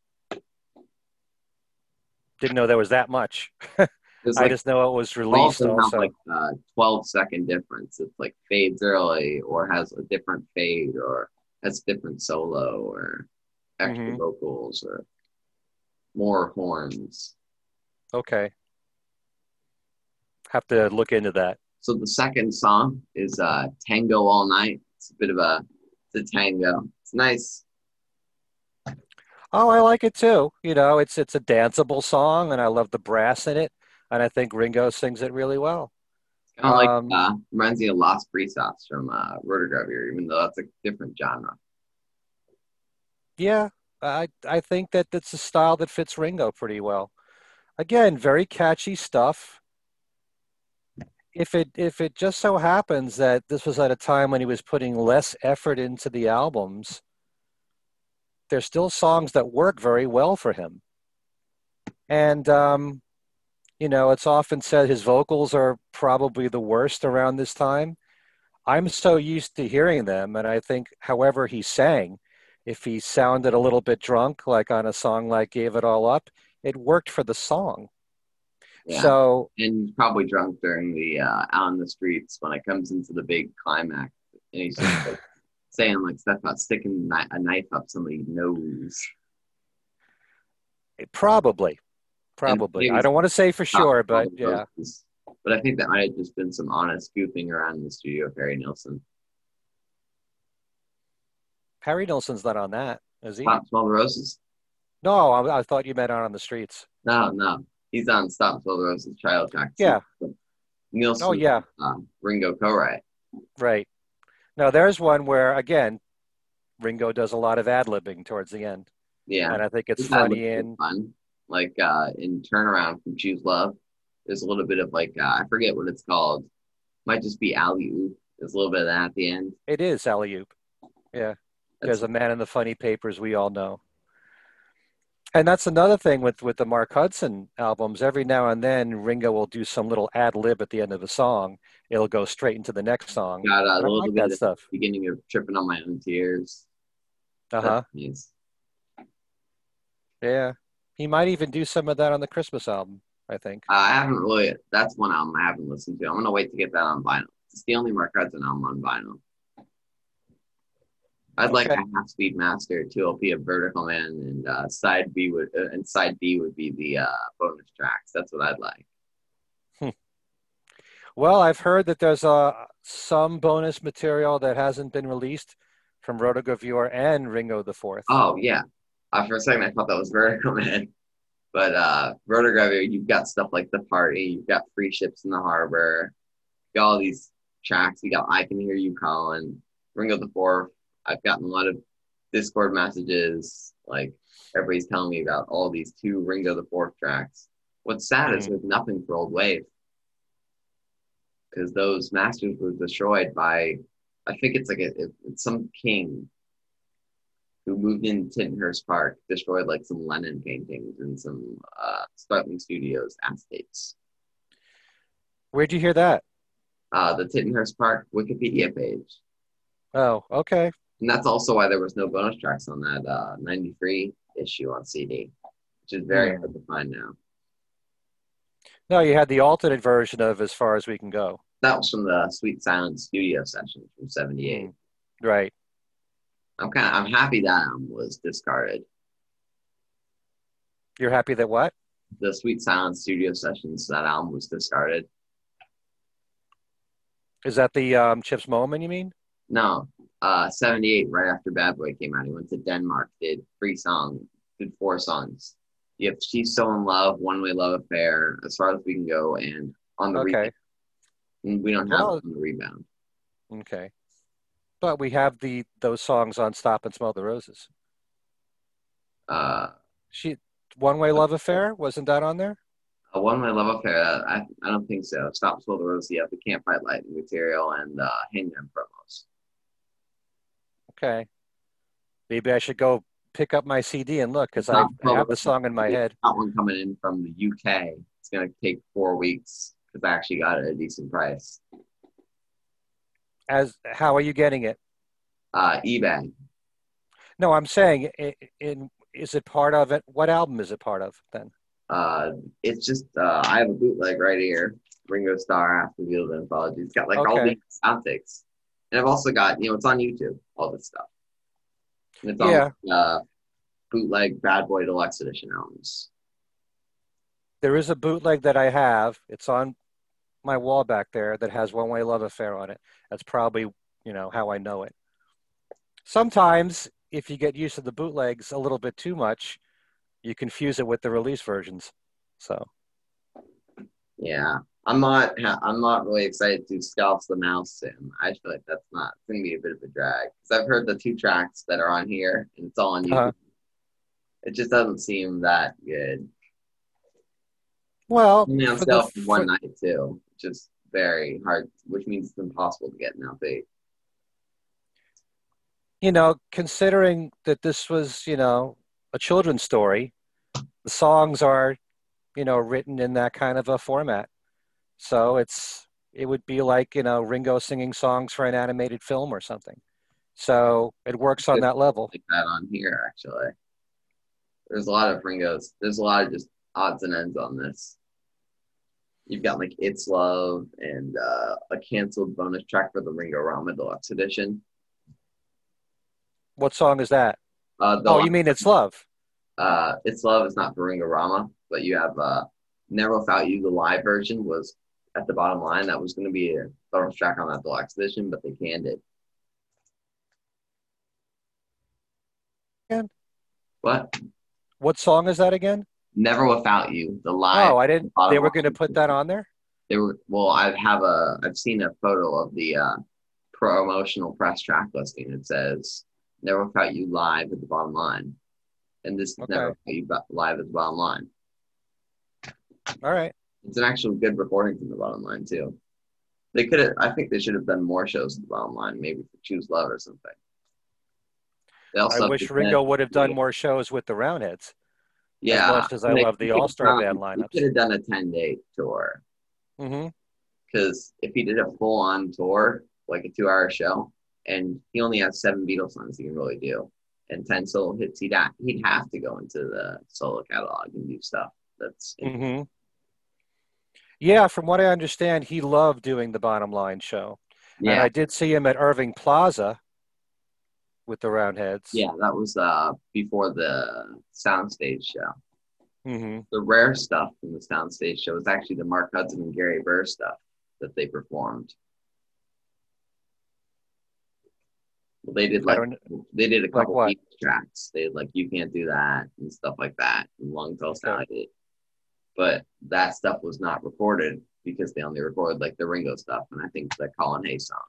Didn't know there was that much. There's I like just know it was all of released them have also. like a twelve second difference. It's like fades early or has a different fade or has different solo or extra Mhm. vocals or more horns. Okay. Have to look into that. So the second song is uh, Tango All Night. It's a bit of a, it's a tango. It's nice. Oh, I like it too. You know, it's it's a danceable song, and I love the brass in it, and I think Ringo sings it really well. Kind of like, Um, uh, reminds me of Lost Precepts from uh, Rotorgravure, even though that's a different genre. yeah, I I think that that's a style that fits Ringo pretty well. Again, very catchy stuff. If it if it just so happens that this was at a time when he was putting less effort into the albums, there's still songs that work very well for him. And um, you know, it's often said his vocals are probably the worst around this time. I'm so used to hearing them, and I think, however he sang, if he sounded a little bit drunk, like on a song like "Gave It All Up," it worked for the song. Yeah. So, And he's probably drunk during the uh, Out in the Streets when it comes into the big climax. And he's just like, saying like stuff about sticking kni- a knife up somebody's nose. probably, probably. I don't want to say for sure, but yeah, But I think that might have just been some honest goofing around in the studio of Harry Nilsson. Harry Nilsson's not on that, is he? Stop Smell the Roses? No, I, I thought you meant out on the streets. No, no. He's on Stop Smell the Roses child track. Yeah. Nilsson, Oh, yeah. um, Ringo co-write. Right. Now, there's one where, again, Ringo does a lot of ad-libbing towards the end. Yeah. And I think it's His ad-libs funny are and fun. Like uh, in Turnaround from Choose Love, there's a little bit of like, uh, I forget what it's called. Might just be alley-oop. There's a little bit of that at the end. it is alley-oop. Yeah. That's, There's a man in the funny papers we all know. And that's another thing with with the Mark Hudson albums. Every now and then, Ringo will do some little ad lib at the end of a song. It'll go straight into the next song. Got a I little like bit that at the stuff. beginning of Tripping on My Own Tears. That's Uh-huh. nice. Yeah. He might even do some of that on the Christmas album, I think. I haven't really. That's one album I haven't listened to. I'm gonna wait to get that on vinyl. It's the only Mark Hudson album on vinyl. I'd like a Okay. half speed master, two L P of Vertical Man, and uh, side B would uh, and side B would be the uh, bonus tracks. That's what I'd like. Hmm. Well, I've heard that there's uh, some bonus material that hasn't been released from Rotogravure and Ringo the Fourth. Oh yeah, uh, for a second I thought that was Vertical Man, but uh, Rotogravure, you've got stuff like The Party, you've got Free Ships in the Harbor, you got all these tracks. You got I Can Hear You Calling, Ringo the Fourth. I've gotten a lot of Discord messages, like everybody's telling me about all these two Ringo the Fourth tracks. What's sad is Hmm. there's nothing for Old Wave because those masters were destroyed by, I think it's like a, it's some king who moved in Tittenhurst Park, destroyed like some Lennon paintings and some uh, Sputnik Studios estates. Where'd you hear that? Uh, the Tittenhurst Park Wikipedia page. Oh, okay. And that's also why there was no bonus tracks on that uh, ninety-three issue on C D, which is very Hmm. hard to find now. No, you had the alternate version of As Far as We Can Go. That was from the Sweet Silence studio session from Hmm. seventy-eight. Right. I'm kind of I'm happy that album was discarded. You're happy that what? The Sweet Silence studio sessions, that album was discarded. Is that the um, Chips Moman, you mean? No, uh, seventy-eight, right after Bad Boy came out, he went to Denmark, did three songs, did four songs. You have She's So in Love, One Way Love Affair, As Far as We Can Go, and On the Okay. Rebound. And we don't have Well, On the Rebound. okay. But we have the those songs on Stop and Smell the Roses. Uh, She One Way Love Affair, wasn't that on there? a One Way Love Affair, uh, I, I don't think so. Stop, Smell the Rose, you have the Can't Fight Lightning material and uh, Hangman promos. Okay. Maybe I should go pick up my C D and look because I Stop, I Smell the have the Rose, song in my head. got one coming in from the U K. It's going to take four weeks because I actually got it at a decent price. As how are you getting it? Uh, eBay. No, I'm saying in, in is it part of it? What album is it part of then? Uh, it's just uh, I have a bootleg right here. Ringo Starr After the Beatles Anthology. It's got like all Okay. these outtakes, and I've also got you know it's on YouTube, all this stuff. And it's Yeah, on uh, bootleg Bad Boy Deluxe Edition albums. there is a bootleg that I have. It's on my wall back there that has One Way Love Affair on it. That's probably, you know, how I know it. Sometimes if you get used to the bootlegs a little bit too much, you confuse it with the release versions. So, Yeah, I'm not. I'm not really excited to Scalps the Mouse soon. I feel like that's not. It's gonna be a bit of a drag because I've heard the two tracks that are on here, and it's all on uh, YouTube. It just doesn't seem that good. well, Only on for the sale for one for, night too, which is very hard. Which means it's impossible to get an L P. you know, considering that this was, you know, a children's story, the songs are, you know, written in that kind of a format. So it's it would be like, you know, Ringo singing songs for an animated film or something. So it works on Good that level. like that on here actually. There's a lot of Ringos. There's a lot of just odds and ends on this. You've got like It's Love and uh, a canceled bonus track for the Ringo Rama Deluxe Edition. What song is that? Uh, the Oh, you mean It's Love? uh, It's Love is not for Ringo Rama, but you have uh, Never Without You, the live version was at the bottom line. That was going to be a bonus track on that deluxe edition, but they canned it. Again? What? What song is that again? Never Without You, the live Oh, I didn't. They bottom were going to line. put that on there. They were well. I have a. I've seen a photo of the uh, promotional press track listing. It says "Never Without You" live at the bottom line, and this is Okay. "Never Without You" ba- live at the bottom line. All right. It's an actual good recording from the bottom line too. They could have. I think they should have done more shows at the bottom line, maybe for Choose Love or something. They I also have wish the Ringo would have done more shows with the Roundheads. as Yeah, much as I I mean, love he the could have All-Star band done, he could lineups. have done a ten day tour Hmm. because if he did a full on tour, like a two hour show, and he only has seven Beatles songs he can really do, and ten solo hits, he'd ha- he'd have to go into the solo catalog and do stuff that's interesting. Hmm. Yeah, from what I understand, he loved doing the Bottom Line show. And Yeah, I did see him at Irving Plaza with the Roundheads. yeah, that was uh before the soundstage show. Hmm. The rare stuff from the soundstage show was actually the Mark Hudson and Gary Burr stuff that they performed. Well, they did I like don't they did a like couple what. Beatles tracks. They did like "You Can't Do That" and stuff like that, and "Long Tall Okay. Sally." But that stuff was not recorded because they only recorded like the Ringo stuff, and I think the Colin Hay song.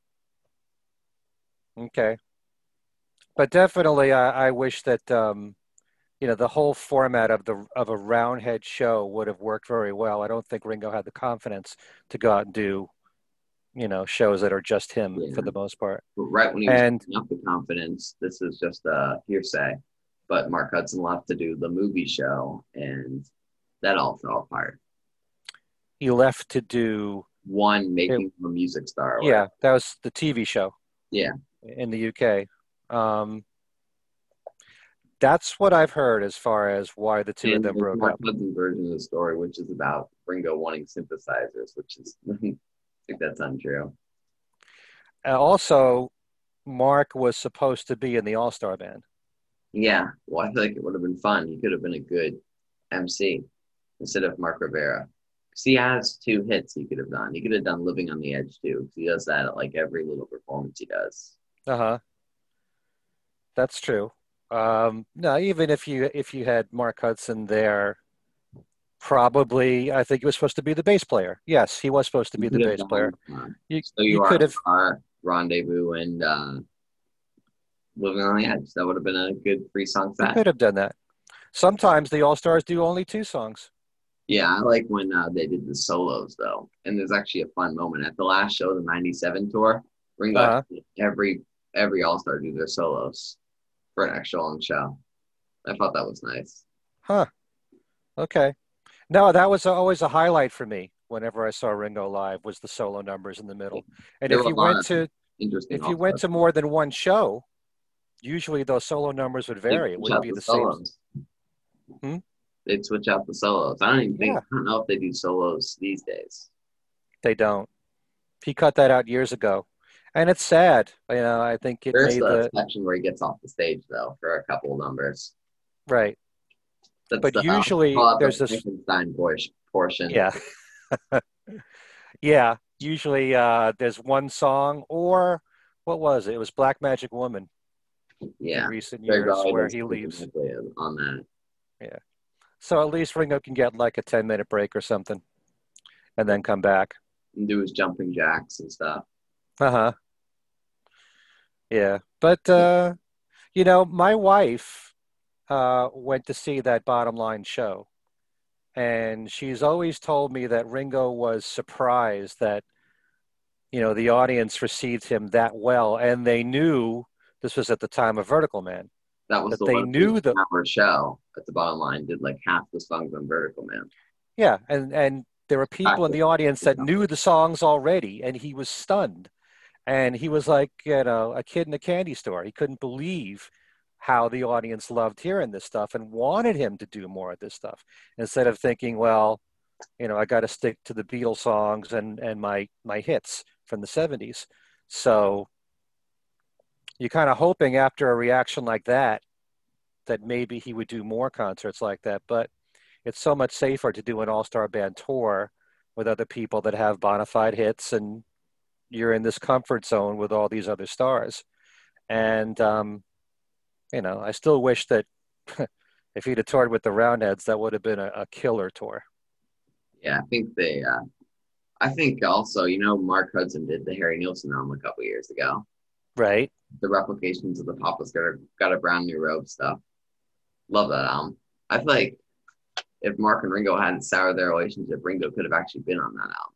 Okay. But definitely, I, I wish that um, you know, the whole format of the of a Roundhead show would have worked very well. I don't think Ringo had the confidence to go out and do, you know, shows that are just him for Yeah, the most part. but right when he was And picking up the confidence, this is just a hearsay. But Mark Hudson left to do the movie show, and that all fell apart. he left to do One it. making him a music star or Yeah, whatever. that was the T V show Yeah, in the U K. Um, that's what I've heard as far as why the two of and them there's broke Mark up. Hudson's version of the story, which is about Ringo wanting synthesizers, which is I think that's untrue. And also, Mark was supposed to be in the All Star Band. Yeah, well, I feel like it would have been fun. He could have been a good M C instead of Mark Rivera. Because he has two hits he could have done. He could have done Living on the Edge too, because he does that at like every little performance he does. Uh huh. That's true. Um, no, even if you if you had Mark Hudson there, probably I think he was supposed to be the bass player. Yes, he was supposed to He be the could have bass done player. uh, You So you You Are could a have. Star, Rendezvous, and uh, Living on the Edge. That would have been a good free song You set. could have done that. Sometimes the All Stars do only two songs. Yeah, I like when uh, they did the solos though. And there's actually a fun moment at the last show, the ninety-seven tour. Ringo had Uh-huh. every every All Star do their solos for an extra long show. I thought that was nice. Huh. Okay. No, that was always a highlight for me whenever I saw Ringo live was the solo numbers in the middle. And There if were a you lot went of to interesting if you All went Stars. to more than one show, usually those solo numbers would They vary. It switch wouldn't out be the the same. solos. Hmm? They'd switch out the solos. I don't even think Yeah, I don't know if they do solos these days. they don't. He cut that out years ago. And it's sad. You know, I think it There's made the the section where he gets off the stage though for a couple of numbers. right. That's But the uh, usually call it there's the this Frankenstein portion. yeah. Yeah. Usually uh there's one song or what was it? It was Black Magic Woman in Yeah, recent Greg years Raleigh where does he something leaves. exactly on that. Yeah. So at least Ringo can get like a ten minute break or something and then come back. And do his jumping jacks and stuff. Uh-huh. Yeah. But uh, you know, my wife uh went to see that Bottom Line show, and she's always told me that Ringo was surprised that, you know, the audience received him that well, and they knew this was at the time of Vertical Man, That was that the they one eight knew the hour show at the bottom line, did like half the songs on Vertical Man. yeah, and and there were people in the audience that knew the songs already, and he was stunned. And he was like, you know, a kid in a candy store. He couldn't believe how the audience loved hearing this stuff and wanted him to do more of this stuff instead of thinking, well, you know, I got to stick to the Beatles songs and and my my hits from the seventies. So you're kind of hoping after a reaction like that that maybe he would do more concerts like that. But it's so much safer to do an all-star band tour with other people that have bona fide hits, and you're in this comfort zone with all these other stars. And um, you know, I still wish that if he'd have toured with the Roundheads, that would have been a, a killer tour. Yeah, I think they. Uh, I think also, you know, Mark Hudson did the Harry Nilsson album a couple years ago. Right? The replications of the Papa's got a, got a brown new robe stuff. Love that album. I feel like if Mark and Ringo hadn't soured their relationship, Ringo could have actually been on that album.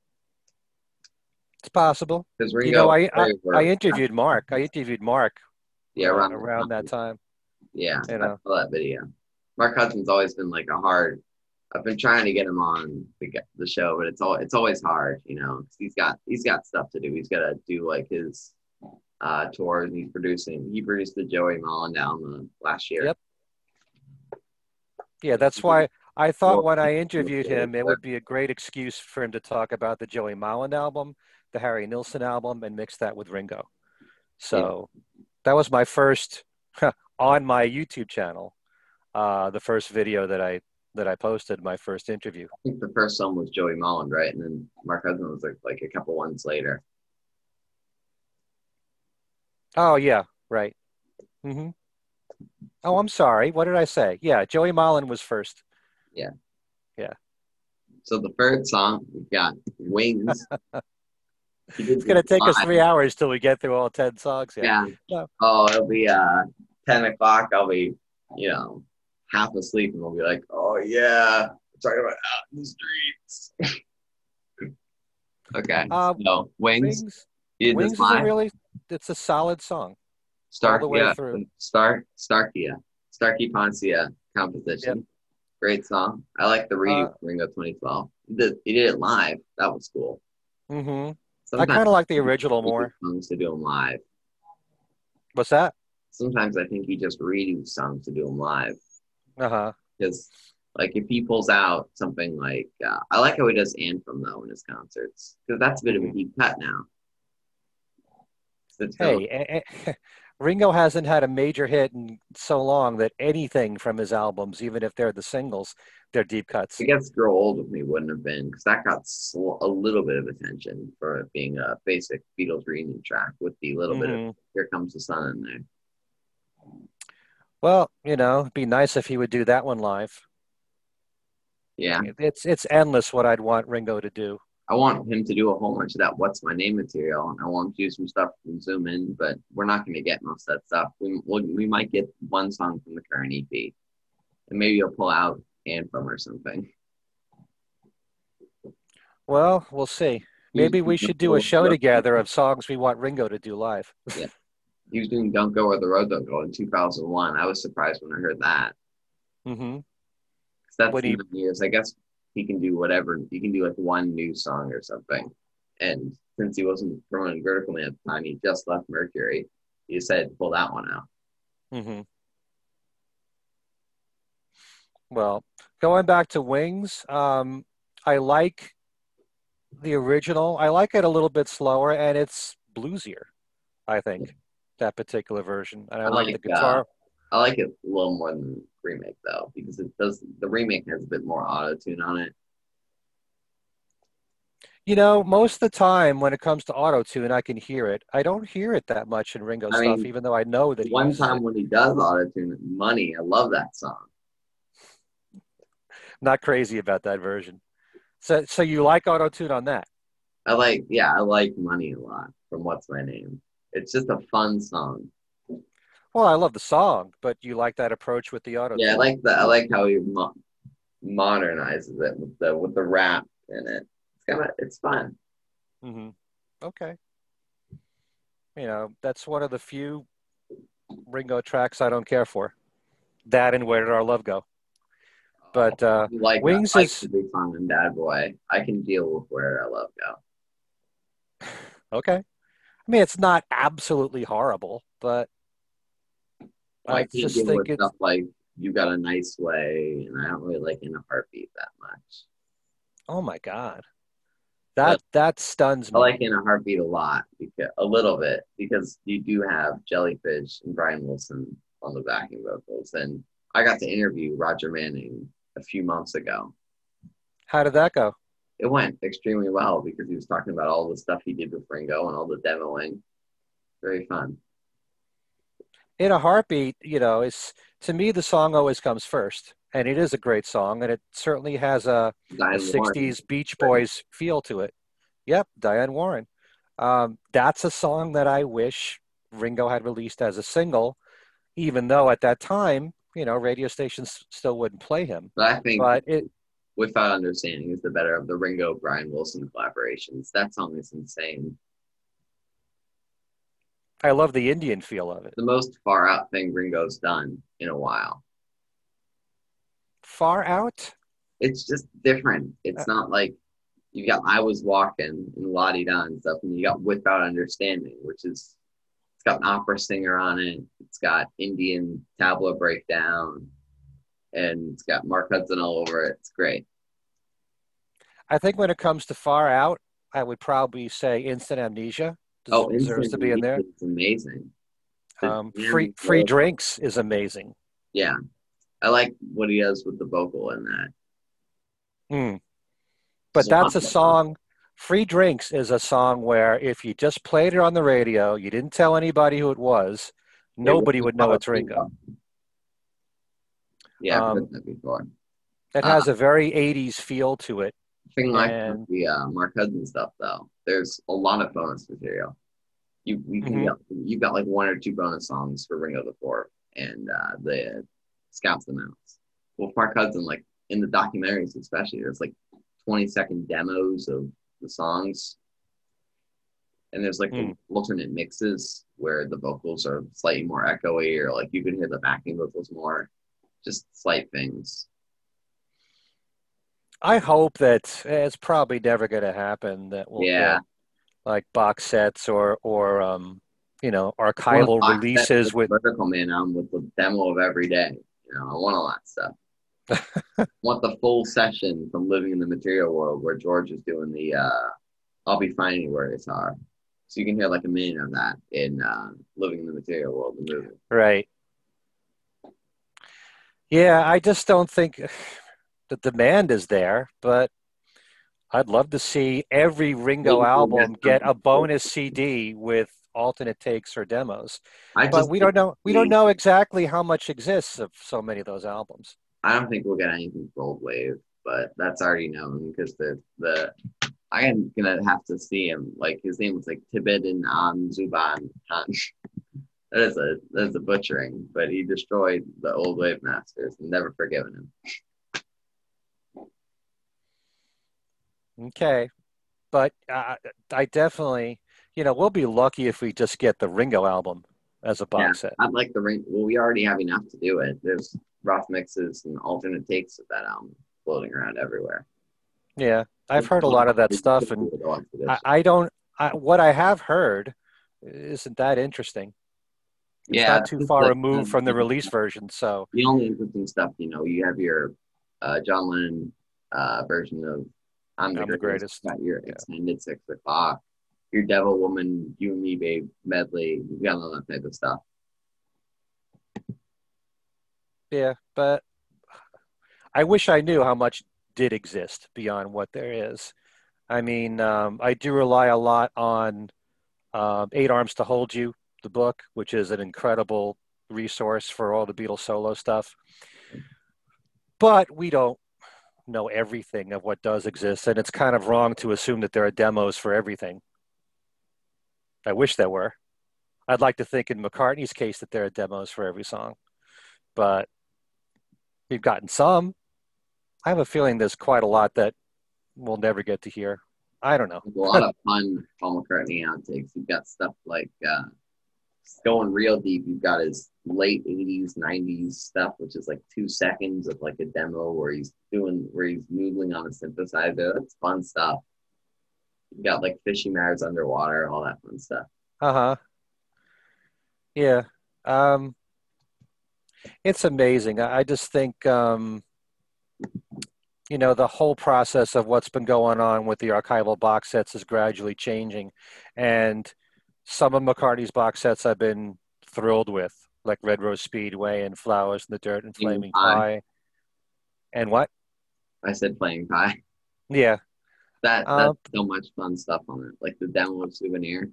It's possible. Because You know, Ringo, I, I, I were, interviewed Mark. I interviewed Mark yeah, uh, around around that time. yeah, You I know, saw that video. Mark Hudson's always been like a hard. I've been trying to get him on the the show, but it's all it's always hard, you know. 'Cause he's got he's got stuff to do. He's got to do like his uh, tours. He's producing. He produced the Joey Mullen down the last year. Yep. Yeah, that's why I thought when I interviewed him, it would be a great excuse for him to talk about the Joey Molland album, the Harry Nilsson album, and mix that with Ringo. So yeah. That was my first on my YouTube channel. Uh, the first video that I that I posted, my first interview. I think the first one was Joey Molland, right? And then Mark Hudson was like, like a couple ones later. Oh yeah, right. Mm-hmm. Oh, I'm sorry. What did I say? Yeah, Joey Molland was first. Yeah. Yeah. So the third song, we've got Wings. It's going to take live. us three hours till we get through all ten songs. Yeah. yeah. No. Oh, it'll be uh, ten o'clock. I'll be, you know, half asleep and we'll be like, oh, yeah, we're talking about out in the streets. Okay. Uh, so, Wings. Wings, Wings is a really, it's a solid song. Stark, all the way yeah, through. Stark, Starkia, Starkey Poncia composition. Yep. Great song. I like the redo uh, Ringo twenty twelve. He did, he did it live. That was cool. Mm-hmm. Sometimes I kind of like the original more. Songs to do them live. What's that? Sometimes I think he just redo songs to do them live. Uh-huh. Because, like, if he pulls out something like, uh, I like how he does Anthem, though, in his concerts. Because that's a bit of a deep cut now. So hey, a- a- Ringo hasn't had a major hit in so long that anything from his albums, even if they're the singles, they're deep cuts. I guess Grow Old With Me wouldn't have been, because that got sl- a little bit of attention for it being a basic Beatles reunion track with the little mm-hmm. bit of Here Comes the Sun in there. Well, you know, it'd be nice if he would do that one live. Yeah. It's it's endless what I'd want Ringo to do. I want him to do a whole bunch of that What's My Name material. And I want him to do some stuff from Zoom In, but we're not going to get most of that stuff. We we'll, we might get one song from the current E P. And maybe he'll pull out Anthem or something. Well, we'll see. Maybe we should do a show together of songs we want Ringo to do live. Yeah. He was doing Don't Go Where the Road Don't Go in two thousand one. I was surprised when I heard that. Mm-hmm. That's what he, years. I guess he can do whatever. He can do like one new song or something. And since he wasn't promoting Vertical Man at the time, he just left Mercury. He decided to pull that one out. Mm-hmm. Well, going back to Wings, um, I like the original. I like it a little bit slower, and it's bluesier, I think, that particular version. And I, I like, like the guitar. Uh, I like it a little more than the remake, though, because it does. The remake has a bit more auto-tune on it. You know, most of the time when it comes to auto-tune, I can hear it. I don't hear it that much in Ringo I stuff, mean, even though I know that he one time it. When he does auto-tune, Money, I love that song. Not crazy about that version. So, so you like auto-tune on that? I like, yeah, I like Money a lot from What's My Name. It's just a fun song. Well, I love the song, but you like that approach with the auto-tune? Yeah, I like that. I like how he mo- modernizes it with the with the rap in it. It's kind of it's fun. Mm-hmm. Okay. You know, that's one of the few Ringo tracks I don't care for. That and Where Did Our Love Go? But uh, like Wings that. is like the big song in Bad Boy. I can deal with Where Did Our Love Go. Okay. I mean, it's not absolutely horrible, but I, I just deal think with it's stuff like You Got a Nice Way, and I don't really like In a Heartbeat that much. Oh my God, that but that stuns me. I like In a Heartbeat a lot, because a little bit, because you do have Jellyfish and Brian Wilson on the backing vocals, and I got to interview Roger Manning a few months ago. How did that go? It went extremely well because he was talking about all the stuff he did with Ringo and all the demoing. Very fun. In a Heartbeat, you know, is to me the song always comes first, and it is a great song, and it certainly has a, a sixties Beach Boys feel to it. Yep, Diane Warren. Um, that's a song that I wish Ringo had released as a single, even though at that time, you know, radio stations still wouldn't play him. But I think but it, Without Understanding is the better of the Ringo Brian Wilson collaborations. That song is insane. I love the Indian feel of it. The most far out thing Ringo's done in a while. Far Out? It's just different. Uh, It's not like you got I Was Walking and La Di Da and stuff, and you got Without Understanding, which is it's got an opera singer on it. It's got Indian tabla breakdown, and it's got Mark Hudson all over it. It's great. I think when it comes to Far Out, I would probably say Instant Amnesia des- Oh, deserves Instant to be in there. Amnesia is amazing. The Um, jam Free is Free really- Drinks is amazing. yeah, I like what he does with the vocal in that. Mm. But Just a lot that's a of fun. song. Free Drinks is a song where if you just played it on the radio, you didn't tell anybody who it was, It was nobody just would know called it's Ringo. Yeah, I've Um, heard that before. it Uh, has a very eighties feel to it. thing like And the uh, Mark Hudson stuff, though, there's a lot of bonus material. You you can mhm. get you've got like one or two bonus songs for Ringo the Fourth and uh, the Scouts and Mounts. Well, Mark Hudson, like in the documentaries especially, there's like twenty second demos of the songs, and there's like Mm. alternate mixes where the vocals are slightly more echoey, or like you can hear the backing vocals more, just slight things. I hope that it's probably never going to happen that we'll Yeah, get like box sets or or um, you know, I want a archival box set releases with with. Vertical Man on with the demo of Every Day. You know, I want all that stuff. I want the full session from Living in the Material World where George is doing the uh, I'll Be Fine Anywhere guitar. So you can hear like a minute of that in uh, Living in the Material World, the movie. Right. Yeah, I just don't think the demand is there, but I'd love to see every Ringo Maybe we'll get album get something a cool. bonus C D with alternate takes or demos. I But just we think don't know we don't we, know exactly how much exists of so many of those albums. I don't think we'll get anything Gold Wave, but that's already known because the the I am gonna have to see him. Like his name was like Tibetan An Zuban Khan. That is a that is a butchering, but he destroyed the old wave masters and never forgiven him. Okay. But uh, I definitely, you know, we'll be lucky if we just get the Ringo album as a Yeah, box set. I'd like the ring. Well, we already have enough to do it. There's rough mixes and alternate takes of that album floating around everywhere. Yeah, I've heard a lot of that stuff, and I, I don't. I, what I have heard isn't that interesting. It's Yeah, not too it's far like removed from the the, release version, so the only interesting stuff, you know, you have your uh, John Lennon uh, version of I'm the I'm the Greatest, greatest. got your Yeah, extended six o'clock, your Devil Woman, You and Me Babe medley, you've got all that type of stuff. yeah, but I wish I knew how much did exist beyond what there is. I mean, um, I do rely a lot on um, Eight Arms to Hold You, the book, which is an incredible resource for all the Beatles solo stuff. But we don't know everything of what does exist, and it's kind of wrong to assume that there are demos for everything. I wish there were. I'd like to think in McCartney's case that there are demos for every song, but we've gotten some. I have a feeling there's quite a lot that we'll never get to hear. I don't know. There's a lot of fun Paul McCartney outtakes. You've got stuff like uh, going real deep. You've got his late eighties, nineties stuff, which is like two seconds of like a demo where he's doing, where he's noodling on a synthesizer. That's fun stuff. You've got like Fishy Mares Underwater, all that fun stuff. Uh-huh. Yeah. Um, it's amazing. I, I just think, um, you know, the whole process of what's been going on with the archival box sets is gradually changing. And some of McCartney's box sets I've been thrilled with, like Red Rose Speedway and Flowers in the Dirt and Playing Flaming Pie. Pie. And what? I said Playing Pie. Yeah. That Uh, that's so much fun stuff on it. Like the demo of Souvenir.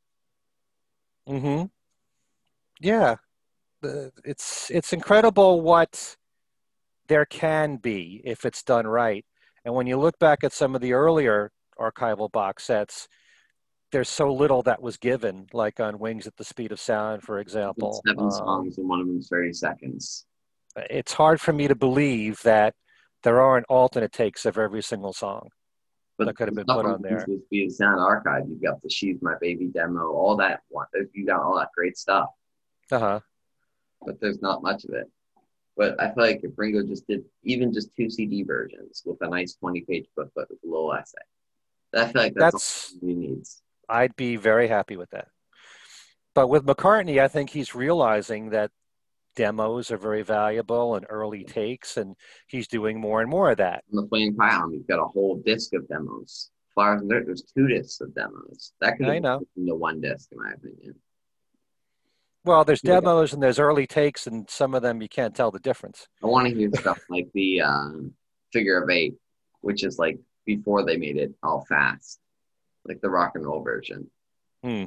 mm-hmm. Yeah. The- It's it's incredible what there can be if it's done right. And when you look back at some of the earlier archival box sets, there's so little that was given, like on Wings at the Speed of Sound, for It's example. seven Um, songs and one of them's thirty seconds. it's hard for me to believe that there aren't alternate takes of every single song But that could have the been stuff put on on Wings there. with Speed of Sound archive, you've got the She's My Baby demo, all that one. You got all that great stuff, Uh-huh. but there's not much of it. But I feel like if Ringo just did even just two C D versions with a nice twenty-page booklet with a little essay, I feel like that's all That's he needs. I'd be very happy with that. But with McCartney, I think he's realizing that demos are very valuable and early takes, and he's doing more and more of that. On the Flame Pile, you've got a whole disc of demos. Flowers and Dirt, there's two discs of demos. That could have I know. been into one disc, in my opinion. Well, there's Yeah. demos and there's early takes, and some of them you can't tell the difference. I want to hear stuff like the um, Figure of Eight, which is like before they made it all fast, like the rock and roll version. Hmm.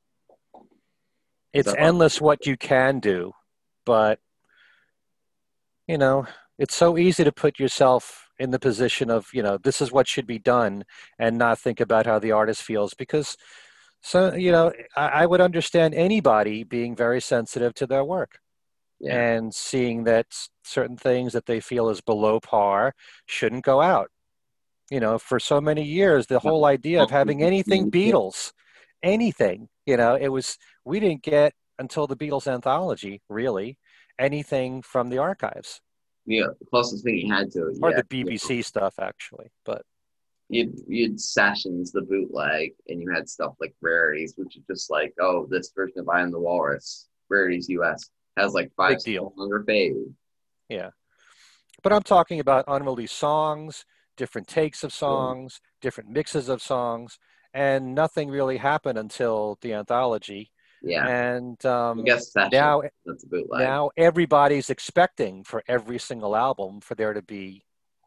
It's So, endless what you can do, but you know, it's so easy to put yourself in the position of, you know, this is what should be done and not think about how the artist feels because so, you know, I, I would understand anybody being very sensitive to their work yeah, and seeing that certain things that they feel is below par shouldn't go out. You know, for so many years, the whole idea of having anything Beatles, anything, you know, it was, we didn't get until the Beatles anthology, really, anything from the archives yeah, the closest thing you had to it, or yeah. the B B C stuff, actually. But You'd, you'd sessions, the bootleg, and you had stuff like Rarities, which is just like, oh, this version of I Am the Walrus, Rarities U S, has like five big deal. longer fade. Yeah. But I'm talking about unreleased songs, different takes of songs, different mixes of songs, and nothing really happened until the anthology. Yeah. And I um, guess session, now, that's a bootleg. now everybody's expecting for every single album for there to be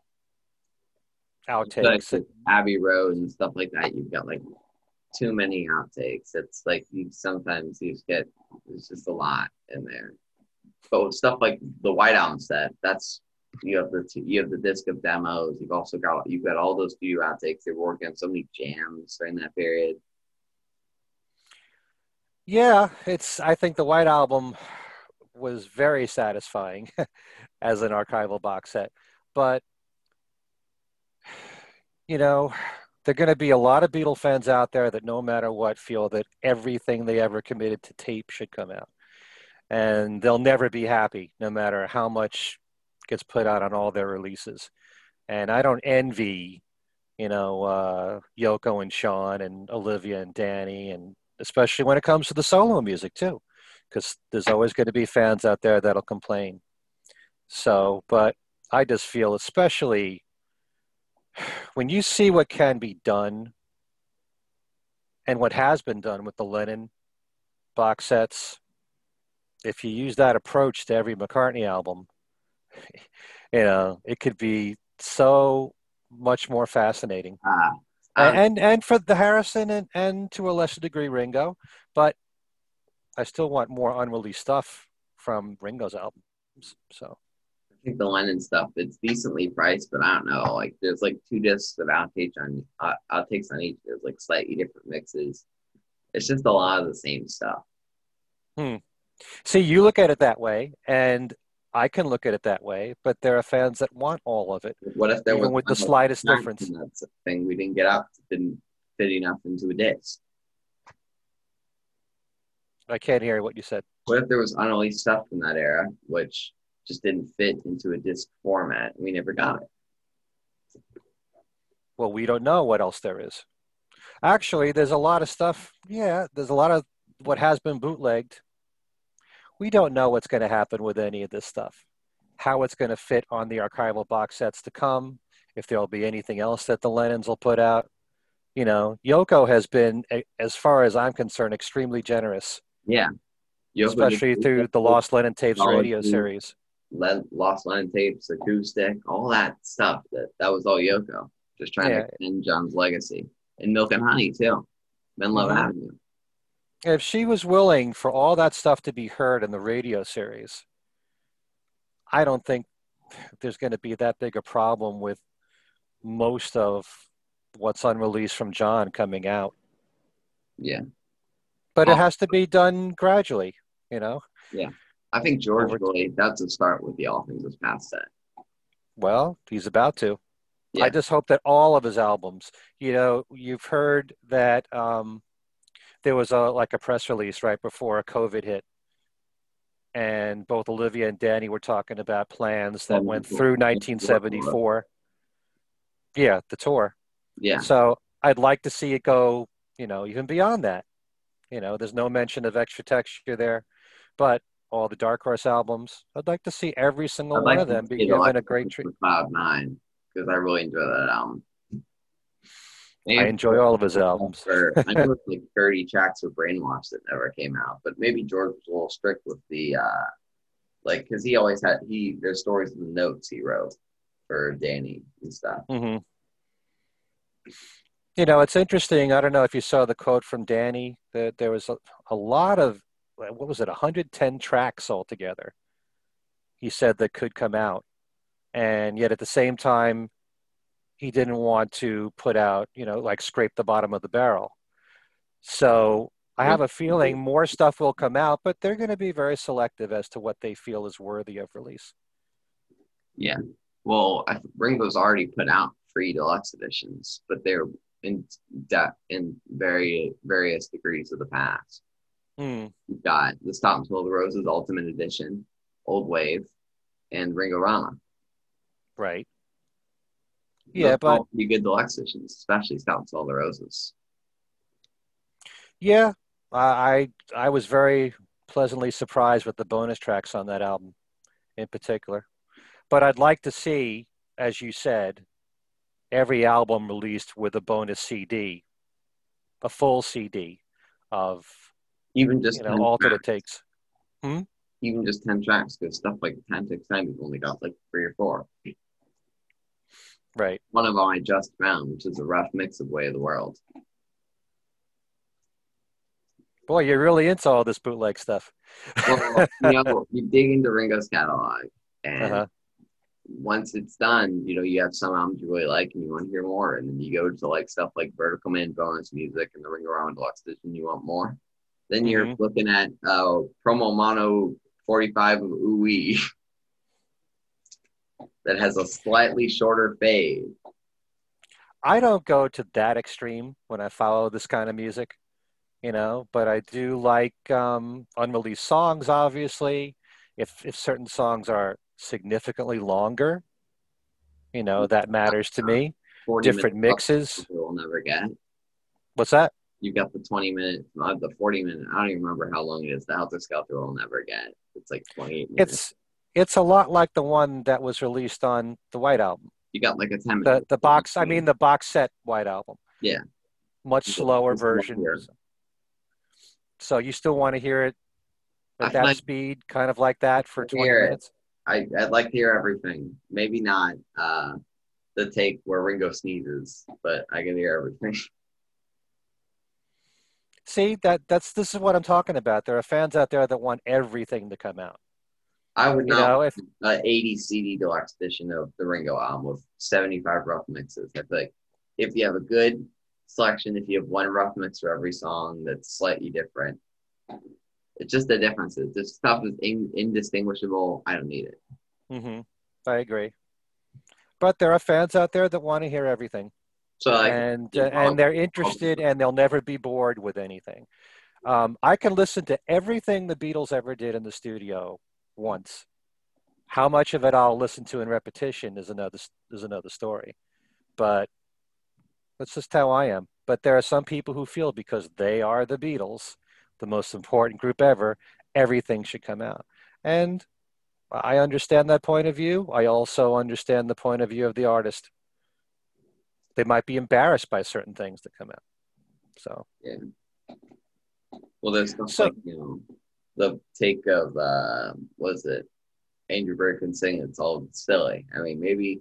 outtakes. Like Abbey Road and stuff like that, you've got like too many outtakes. It's like you sometimes you just get it's just a lot in there. But with stuff like the White Album set, that's you have the you have the disc of demos. You've also got you've got all those studio outtakes. They were working on so many jams during that period. Yeah, it's. I think the White Album was very satisfying as an archival box set, but you know, there are going to be a lot of Beatle fans out there that no matter what feel that everything they ever committed to tape should come out. And they'll never be happy no matter how much gets put out on all their releases. And I don't envy, you know, uh, Yoko and Sean and Olivia and Danny, and especially when it comes to the solo music too, because there's always going to be fans out there that'll complain. So, but I just feel especially when you see what can be done and what has been done with the Lennon box sets, if you use that approach to every McCartney album, you know, it could be so much more fascinating. Uh, and, and and for the Harrison and, and to a lesser degree Ringo, but I still want more unreleased stuff from Ringo's albums. So I think the Lennon stuff, it's decently priced, but I don't know. Like there's like two discs of outtakes on uh, outtakes on each. There's like slightly different mixes. It's just a lot of the same stuff. Hmm. See, you look at it that way, and I can look at it that way, but there are fans that want all of it. What if there even was with the slightest difference? That's a thing we didn't get out, didn't fit enough into a disc. I can't hear what you said. What if there was unreleased stuff from that era, which just didn't fit into a disc format? We never got it. Well, we don't know what else there is. Actually, there's a lot of stuff. Yeah, there's a lot of what has been bootlegged. We don't know what's going to happen with any of this stuff, how it's going to fit on the archival box sets to come, if there'll be anything else that the Lennons will put out. You know, Yoko has been, as far as I'm concerned, extremely generous. Yeah. Yoko especially through the Lost Lennon Tapes radio series. Lost Lennon Tapes, acoustic, all that stuff. That, that was all Yoko. Just trying yeah. to extend John's legacy. And Milk and Honey, too. Men Love mm-hmm. Avenue. If she was willing for all that stuff to be heard in the radio series, I don't think there's going to be that big a problem with most of what's unreleased from John coming out. Yeah. But oh. it has to be done gradually, you know? Yeah. I think George Over really, that's a start with the All Things Was Past set. Well, he's about to. Yeah. I just hope that all of his albums, you know, you've heard that um, there was a like a press release right before a COVID hit and both Olivia and Danny were talking about plans that Well, went through nineteen seventy-four. Yeah, the tour. Yeah. So I'd like to see it go, you know, even beyond that. You know, there's no mention of Extra Texture there, but all the Dark Horse albums, I'd like to see every single I'd one like of to them be see the given a Electric great treat. Cloud Nine because I really enjoy that album. I enjoy all of his albums. For, I know it's like thirty tracks of Brainwash that never came out, but maybe George was a little strict with the, uh, like, because he always had, he, there's stories in the notes he wrote for Danny and stuff. Mm-hmm. You know, it's interesting. I don't know if you saw the quote from Danny, that there was a, a lot of, what was it, one hundred ten tracks altogether, he said, that could come out. And yet at the same time, he didn't want to put out, you know, like scrape the bottom of the barrel. So I have a feeling more stuff will come out, but they're going to be very selective as to what they feel is worthy of release. Yeah. Well, I, Ringo's already put out free deluxe editions, but they're in depth in very various degrees of the past. Mm. You've got the Stop and Smell the Roses Ultimate Edition, Old Wave, and Ringo-Rama. Right. Those Yeah, but all pretty good deluxe editions, especially Stop and Smell the Roses. Yeah, I I was very pleasantly surprised with the bonus tracks on that album in particular. But I'd like to see, as you said, every album released with a bonus C D, a full C D of, Even just you know, alternate takes. Hmm? Even just ten tracks, because stuff like ten Takes Time, we've only got like three or four. Right. One of them I just found, which is a rough mix of Way of the World. Boy, you're really into all this bootleg stuff. Well, you know, you dig into Ringo's catalog, and uh-huh. once it's done, you know, you have some albums you really like and you want to hear more, and then you go to like stuff like Vertical Man bonus music and the Ringo-Rama Deluxe Edition, you want more. Then you're mm-hmm. looking at uh, Promo Mono forty-five of Ooh-Wee that has a slightly shorter fade. I don't go to that extreme when I follow this kind of music, you know, but I do like um, unreleased songs, obviously. If if certain songs are significantly longer, you know, that matters to me. Different mixes. We'll never get. What's that? You've got the twenty minute, not the forty minute. I don't even remember how long it is. The Helter Skelter will never get. It's like twenty-eight minutes. It's it's a lot like the one that was released on the White Album. You got like a ten minute. The the box. I mean the box set White Album. Yeah. Much slower version. So you still want to hear it at that like, speed, kind of like that for twenty minutes? I, I'd like to hear everything. Maybe not uh, the take where Ringo sneezes, but I can hear everything. See, that that's this is what I'm talking about. There are fans out there that want everything to come out. I would you not know, if an eighty C D deluxe edition of the Ringo album with seventy-five rough mixes. I feel like if you have a good selection, if you have one rough mix for every song that's slightly different, it's just the differences. This stuff is in, indistinguishable. I don't need it. Mm-hmm. I agree. But there are fans out there that want to hear everything. So like, and uh, and they're interested and they'll never be bored with anything. Um, I can listen to everything the Beatles ever did in the studio once. How much of it I'll listen to in repetition is another is another story. But that's just how I am. But there are some people who feel because they are the Beatles, the most important group ever, everything should come out. And I understand that point of view. I also understand the point of view of the artist. They might be embarrassed by certain things that come out. So yeah. Well, there's stuff so, like, you know, the take of uh, was it Andrew Bird can sing. It's all silly. I mean, maybe.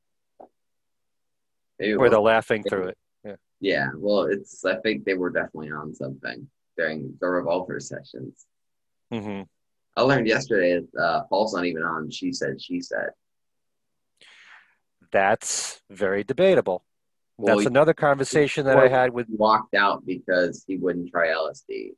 maybe where they're laughing through it. Yeah. Yeah. Well, it's. I think they were definitely on something during the Revolver sessions. Mm-hmm. I learned yesterday that uh, Paul's not even on She Said, She Said. That's very debatable. Well, That's he, another conversation that I had with... walked out because he wouldn't try L S D.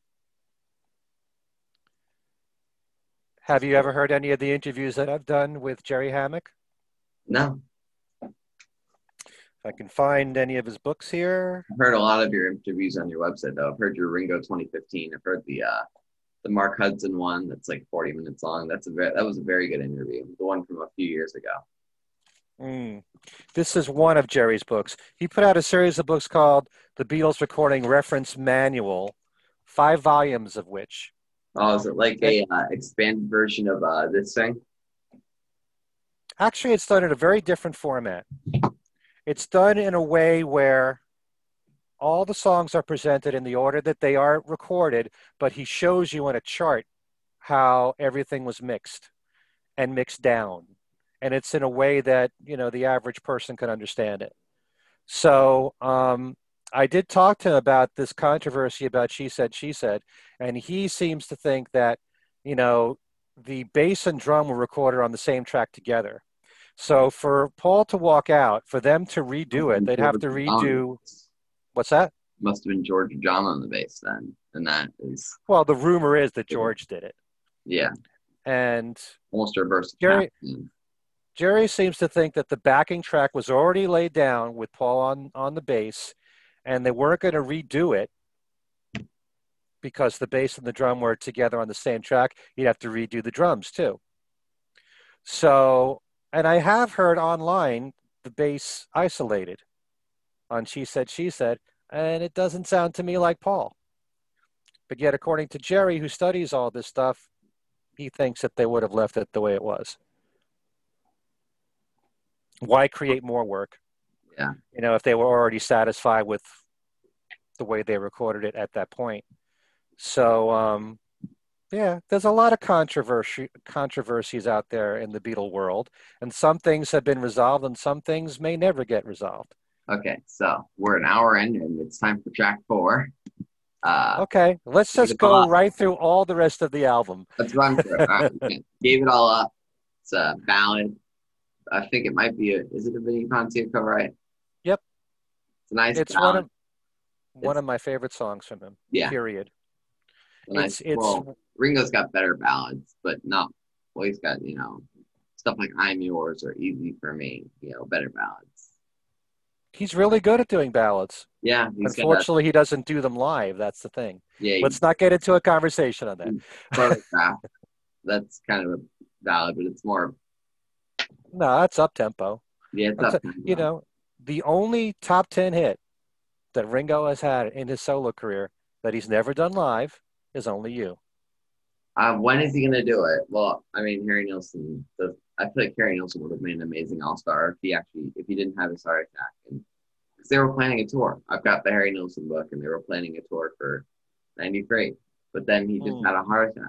Have you ever heard any of the interviews that I've done with Jerry Hammock? No. If I can find any of his books here. I've heard a lot of your interviews on your website, though. I've heard your Ringo twenty fifteen. I've heard the uh, the Mark Hudson one that's like forty minutes long. That's a very, that was a very good interview. The one from a few years ago. Mm. This is one of Jerry's books. He put out a series of books called The Beatles Recording Reference Manual, five volumes of which. Oh, is it like a uh, expanded version of uh, this thing? Actually, it's done in a very different format. It's done in a way where all the songs are presented in the order that they are recorded, but he shows you on a chart how everything was mixed and mixed down. And it's in a way that, you know, the average person can understand it. So um, I did talk to him about this controversy about She Said, She Said, and he seems to think that, you know, the bass and drum were recorded on the same track together. So for Paul to walk out, for them to redo it, they'd have to redo, what's that? Must have been George or John on the bass then, and that is... Well, the rumor is that George did it. Yeah. And... Almost reverse. Jerry, Jerry seems to think that the backing track was already laid down with Paul on, on the bass, and they weren't going to redo it because the bass and the drum were together on the same track. You'd have to redo the drums too. So, and I have heard online the bass isolated on She Said, She Said, and it doesn't sound to me like Paul. But yet, according to Jerry, who studies all this stuff, he thinks that they would have left it the way it was. Why create more work? Yeah. You know, if they were already satisfied with the way they recorded it at that point. So, um, yeah, there's a lot of controversy controversies out there in the Beatle world, and some things have been resolved, and some things may never get resolved. Okay, so we're an hour in, and it's time for track four. Uh, okay, let's just go right through all the rest of the album. Let's run through it. All right, okay. Gave It All Up. It's a ballad. I think it might be a. Is it a Vinnie Poncia cover? Right. Yep. It's a nice. It's ballad. one of one it's, of my favorite songs from him. Yeah. Period. Nice, it's it's well, Ringo's got better ballads, but not. Well, he's got you know stuff like "I'm Yours" or "Easy for Me." You know, better ballads. He's really good at doing ballads. Yeah. Unfortunately, he doesn't do them live. That's the thing. Yeah. Let's not get into a conversation on that. Photograph. That's kind of a ballad, but it's more. No, it's up tempo. Yeah, it's up tempo. You know, the only top ten hit that Ringo has had in his solo career that he's never done live is Only You. Uh, when is he going to do it? Well, I mean, Harry Nilsson, the, I feel like Harry Nilsson would have made an amazing all-star if he actually, if he didn't have his heart attack. And because they were planning a tour. I've got the Harry Nilsson book, and they were planning a tour for ninety-three. But then he just mm. had a heart attack.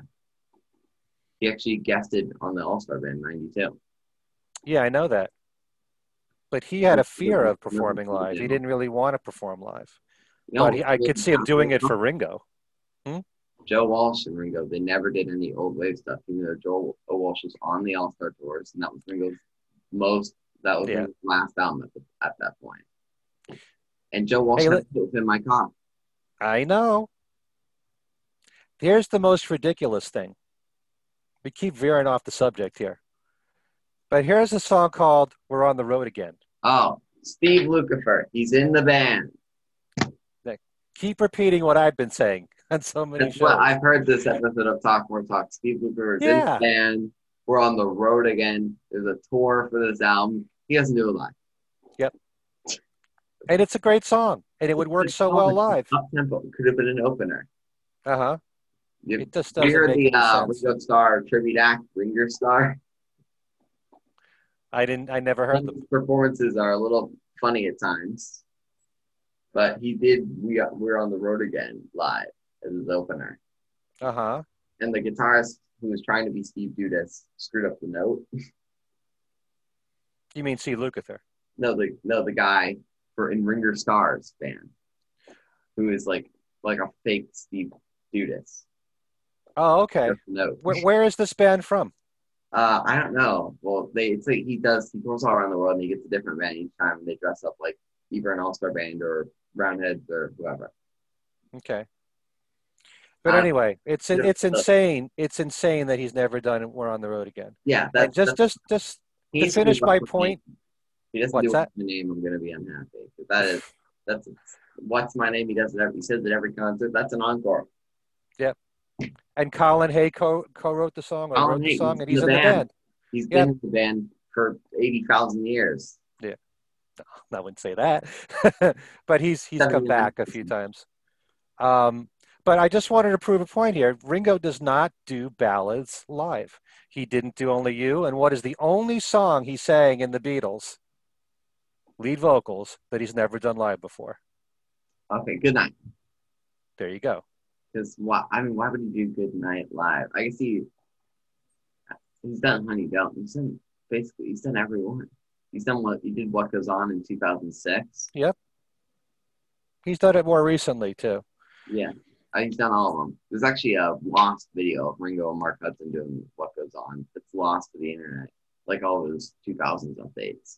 He actually guested on the All-Star Band in ninety-two. Yeah, I know that. But he had a fear of performing live. He didn't really want to perform live. No, but he, I could see him doing it for Ringo. Hmm? Joe Walsh and Ringo, they never did any old wave stuff. You know, Joe Walsh was on the All-Star tours, and that was Ringo's most, that was yeah. Ringo's last album at, the, at that point. And Joe Walsh hey, had to in my car. I know. Here's the most ridiculous thing. We keep veering off the subject here. But here's a song called We're on the Road Again. Oh, Steve Lukather. He's in the band. Keep repeating what I've been saying on so many That's shows. What I've heard this episode of Talk More Talk. Steve Lukather is yeah. in the band. We're on the road again. There's a tour for this album. He doesn't do it live. Yep. And it's a great song. And it would work so well live. Up tempo. Could have been an opener. Uh-huh. You, it just doesn't you heard make the uh, sense. Ringo Starr tribute act, Ringo Starr. I didn't. I never heard them. Performances are a little funny at times, but he did. We are, we're on the road again live as his opener. Uh huh. And the guitarist who was trying to be Steve Dudas screwed up the note. You mean Steve Lukather? No, the no the guy for in Ringo Starr's band, who is like like a fake Steve Dudas. Oh, okay. Where, where is this band from? Uh, I don't know. Well, they it's like he does. He goes all around the world and he gets a different band each time, and they dress up like either an all-star band or Roundheads or whoever. Okay. But uh, anyway, it's it's insane. It's insane that he's never done it. We're on the road again. Yeah, that's, just that's, just just to finish my point. He doesn't what's do that? the name. I'm gonna be unhappy. That is that's what's my name. He does it. Every, he says it every concert. That's an encore. Yep. And Colin Hay co co-wrote the song or Colin wrote the Hay, song, he's and in he's the in the band. band. He's been Yep. in the band for eighty thousand years. Yeah. I wouldn't say that, but he's he's come seventy-nine back a few times. Um, but I just wanted to prove a point here. Ringo does not do ballads live. He didn't do Only You, and what is the only song he sang in the Beatles, lead vocals, that he's never done live before? Okay, Good Night. There you go. Because why? I mean, why would he do Good Night live? I guess he he's done Honey Don't. He's done basically he's done every one. He's done what he did. What Goes On in two thousand six. Yep. He's done it more recently too. Yeah, he's done all of them. There's actually a lost video of Ringo and Mark Hudson doing What Goes On. It's lost to the internet, like all those two thousands updates.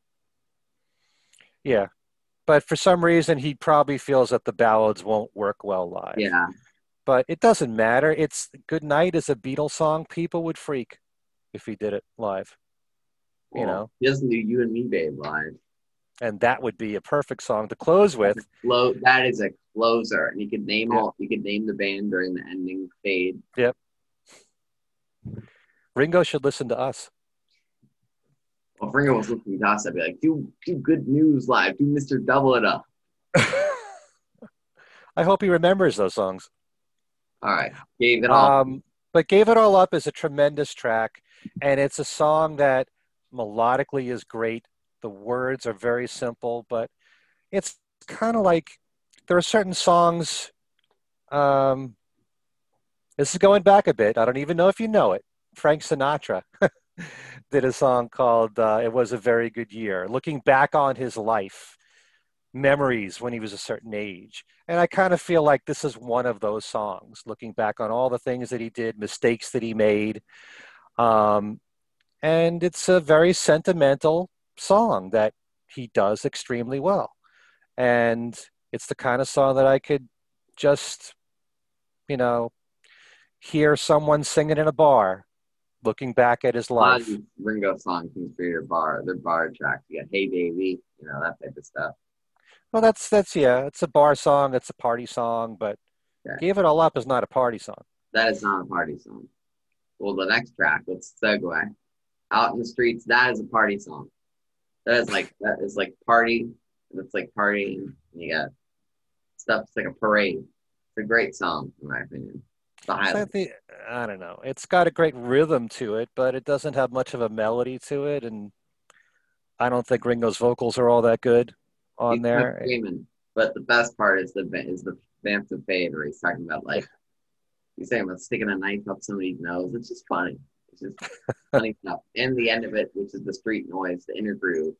Yeah. But for some reason, he probably feels that the ballads won't work well live. Yeah. But it doesn't matter. It's Good Night is a Beatles song. People would freak if he did it live. Well, you know, he doesn't do You and Me, Babe live. And that would be a perfect song to close with. Clo- that is a closer, and you could name Yep. all. You could name the band during the ending fade. Yep. Ringo should listen to us. Well, if Ringo was listening to us, I'd be like, do do Good News live, do Mister Double It Up. I hope he remembers those songs. All right, gave it all. Um, but Gave It All Up is a tremendous track, and it's a song that melodically is great. The words are very simple, but it's kind of like there are certain songs. Um, this is going back a bit. I don't even know if you know it. Frank Sinatra did a song called uh, It Was a Very Good Year, looking back on his life, memories when he was a certain age. And I kind of feel like this is one of those songs, looking back on all the things that he did, mistakes that he made. Um, and it's a very sentimental song that he does extremely well. And it's the kind of song that I could just, you know, hear someone singing in a bar, looking back at his A lot life. of these Ringo songs can create a bar. They're bar tracks. You got Hey Baby, you know, that type of stuff. Well, that's, that's, yeah, it's a bar song, it's a party song, but Yeah. Give It All Up is not a party song. That is not a party song. Well, the next track, let's segue. Out in the Streets, that is a party song. That is like, that is like party, and it's like partying, and you got stuff, it's like a parade. It's a great song, in my opinion. The It's highlight. like the, I don't know. It's got a great rhythm to it, but it doesn't have much of a melody to it. And I don't think Ringo's vocals are all that good on He's there. screaming, but the best part is the is the vamp to fade where he's talking about like he's saying about sticking a knife up somebody's nose. It's just funny. It's just funny stuff. And the end of it, which is the street noise, the inner groove.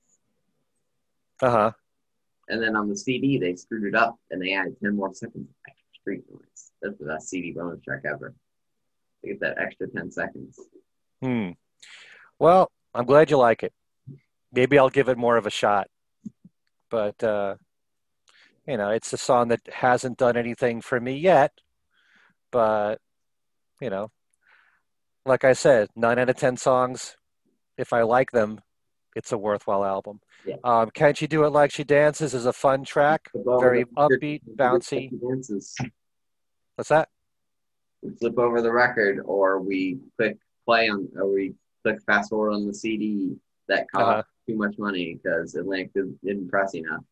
Uh huh. And then on the C D, they screwed it up and they added ten more seconds of extra street noise. That's the best C D bonus track ever. They get that extra ten seconds. Hmm. Well, I'm glad you like it. Maybe I'll give it more of a shot. But, uh, you know, it's a song that hasn't done anything for me yet. But, you know, like I said, nine out of ten songs, if I like them, it's a worthwhile album. Yeah. Um, Can't You Do It Like She Dances is a fun track, Flip over very the record, upbeat, bouncy. dances. What's that? We flip over the record, or we click play on, or we click fast forward on the C D that cost Uh-huh. too much money because Atlantic didn't, didn't press enough.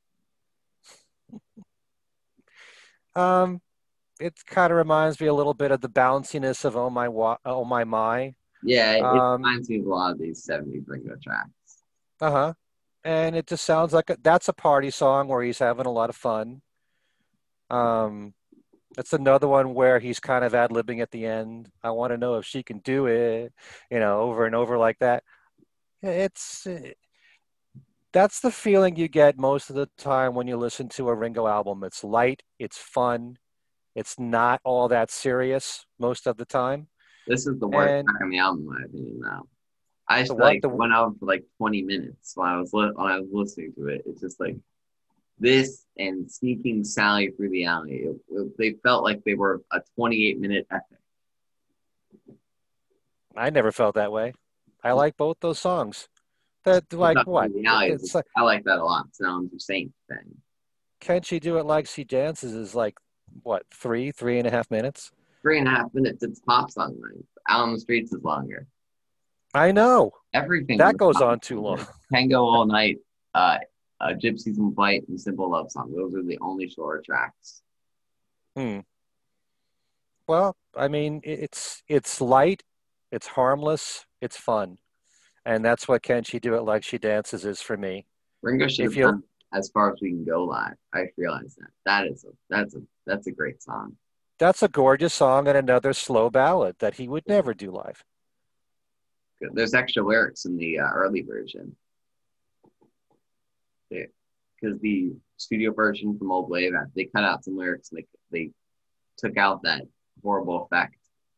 Um, it kind of reminds me a little bit of the bounciness of Oh My Wa- Oh My My. Yeah, it, Um, it reminds me of a lot of these seventies Ringo tracks. Uh huh. And it just sounds like a, that's a party song where he's having a lot of fun. Um, that's another one where he's kind of ad-libbing at the end. I want to know if she can do it, you know, over and over like that. It's uh, that's the feeling you get most of the time when you listen to a Ringo album. It's light, it's fun, it's not all that serious most of the time. This is the worst And track on the album, in my opinion. Now, I just the feel what like the went out for like twenty minutes while I was li- while I was listening to it. It's just like this and Sneaking Sally Through the Alley. It, it- they felt like they were a twenty-eight minute epic. I never felt that way. I like both those songs. That like Not what? Through the Alley is- It's like I like that a lot. It's an Alan Saint thing. Can't She Do It Like She Dances is like what, three, three and a half minutes? three and a half minutes. It's pop song length. Out on the Streets is longer. I know. Everything That goes on too long. Tango All Night, uh, uh, Gypsies in Flight, and Simple Love Song. Those are the only shorter tracks. Hmm. Well, I mean, it's it's light, it's harmless, it's fun, and that's what Can She Do It Like She Dances is for me. Ringo should If have you, done As Far As We Can Go live. I realize that. That is a that's a that's a great song. that's a gorgeous song and another slow ballad that he would never do live. There's extra lyrics in the uh, early version. Because the studio version from Old Wave, they cut out some lyrics and they, they took out that horrible effect.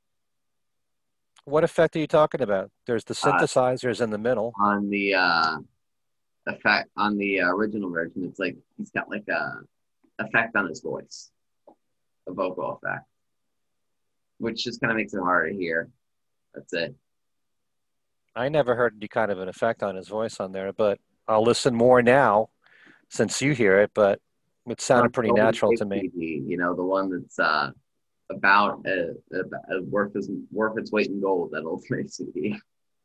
What effect are you talking about? There's the Uh, synthesizers in the middle. on the uh, effect on the uh, original version, it's like he's got like a effect on his voice, a vocal effect, which just kind of makes it hard to hear. That's it. I never heard any kind of an effect on his voice on there, but I'll listen more now since you hear it, but it sounded pretty natural to me. You know, the one that's uh, about a, a, a worth, its, worth its weight in gold, that old C D.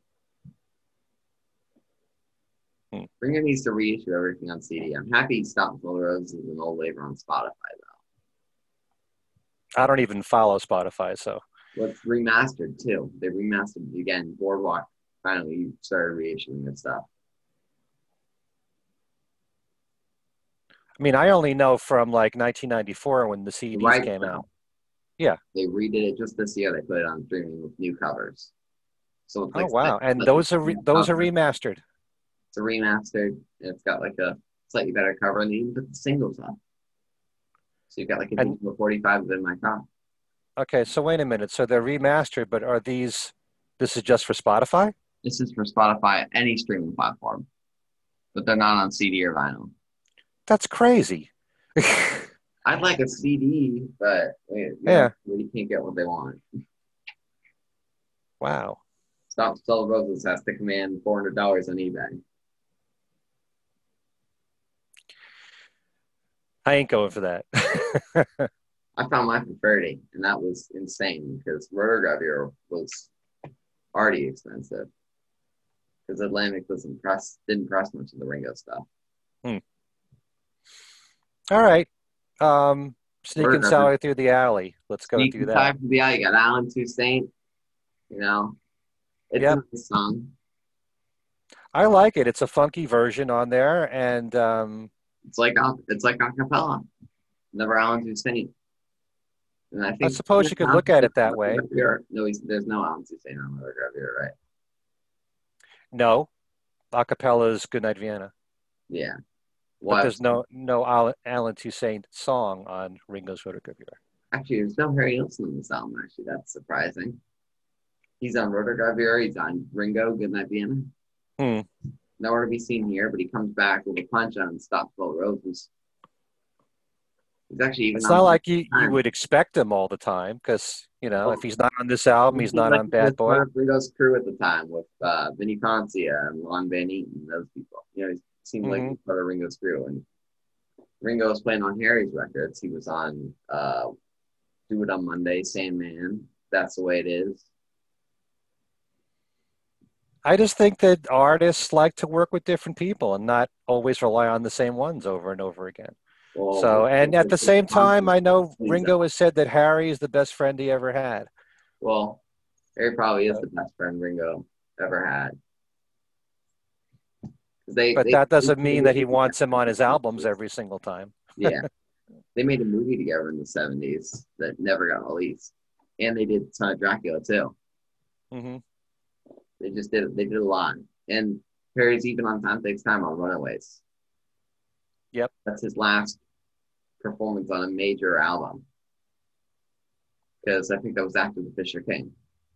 Hmm. Ringo needs to reissue everything on C D. I'm happy he stopped Full of Roses and Old Wave on Spotify, though. I don't even follow Spotify, so. Well, it's remastered, too. They remastered it again. Boardwalk finally started reissuing their stuff. I mean, I only know from like nineteen ninety-four when the C Ds right came now. out. Yeah. They redid it just this year. They put it on streaming with new covers. So it's like oh, wow. And those are re- those are remastered. It's a remastered. It's got like a slightly better cover, and they even put the singles on. So you've got like a and, forty-five in my car. Okay, so wait a minute. So they're remastered, but are these, this is just for Spotify? This is for Spotify, any streaming platform. But they're not on C D or vinyl. That's crazy. I'd like a C D, but you yeah, know, you can't get what they want. Wow. Stop Still Roses has to command four hundred dollars on eBay. I ain't going for that. I found mine for thirty, and that was insane because Rotogravure was already expensive. Because Atlantic doesn't press, didn't press much of the Ringo stuff. Hmm. All right. Um, sneaking Sally through the alley. Let's go Sneaking through that. Sally through the alley. You got Alan Toussaint. You know, it's yep. a nice song. I like it. It's a funky version on there, and um, it's like it's like a cappella. Never Alan Toussaint. And I, think I suppose you could look at it that way. No, he's, there's no Alan Toussaint on Rotogravure, right? No, a cappella is Goodnight Vienna. Yeah. But there's no no Alan Toussaint song on Ringo's Rotogravure. Actually, there's no Harry Nilsson on this album, actually. That's surprising. He's on Rotogravure. He's on Ringo, Goodnight Vienna. Hmm. Nowhere to be seen here, but he comes back with a punch on Stop Full of Roses. He's actually even It's not like you, you would expect him all the time, because, you know, oh. if he's not on this album, he's not like on Bad Boy. Ringo's crew at the time with uh, Vinnie Poncia and Lon Van Eaton, those people. You know, he seemed mm-hmm. like part of Ringo's crew. And Ringo was playing on Harry's records. He was on uh, Do It on Monday, Sandman, That's the Way It Is. I just think that artists like to work with different people and not always rely on the same ones over and over again. Well, so, and at the same time, I know Ringo has said that Harry is the best friend he ever had. Well, Harry probably is the best friend Ringo ever had. They, but they, that doesn't mean that he wants him on his albums every single time. Yeah. They made a movie together in the seventies that never got released. And they did Son of Dracula, too. Mm-hmm. They just did they did a lot. And Harry's even on Time Takes Time on Runaways. Yep. That's his last performance on a major album. Because I think that was after the Fisher King.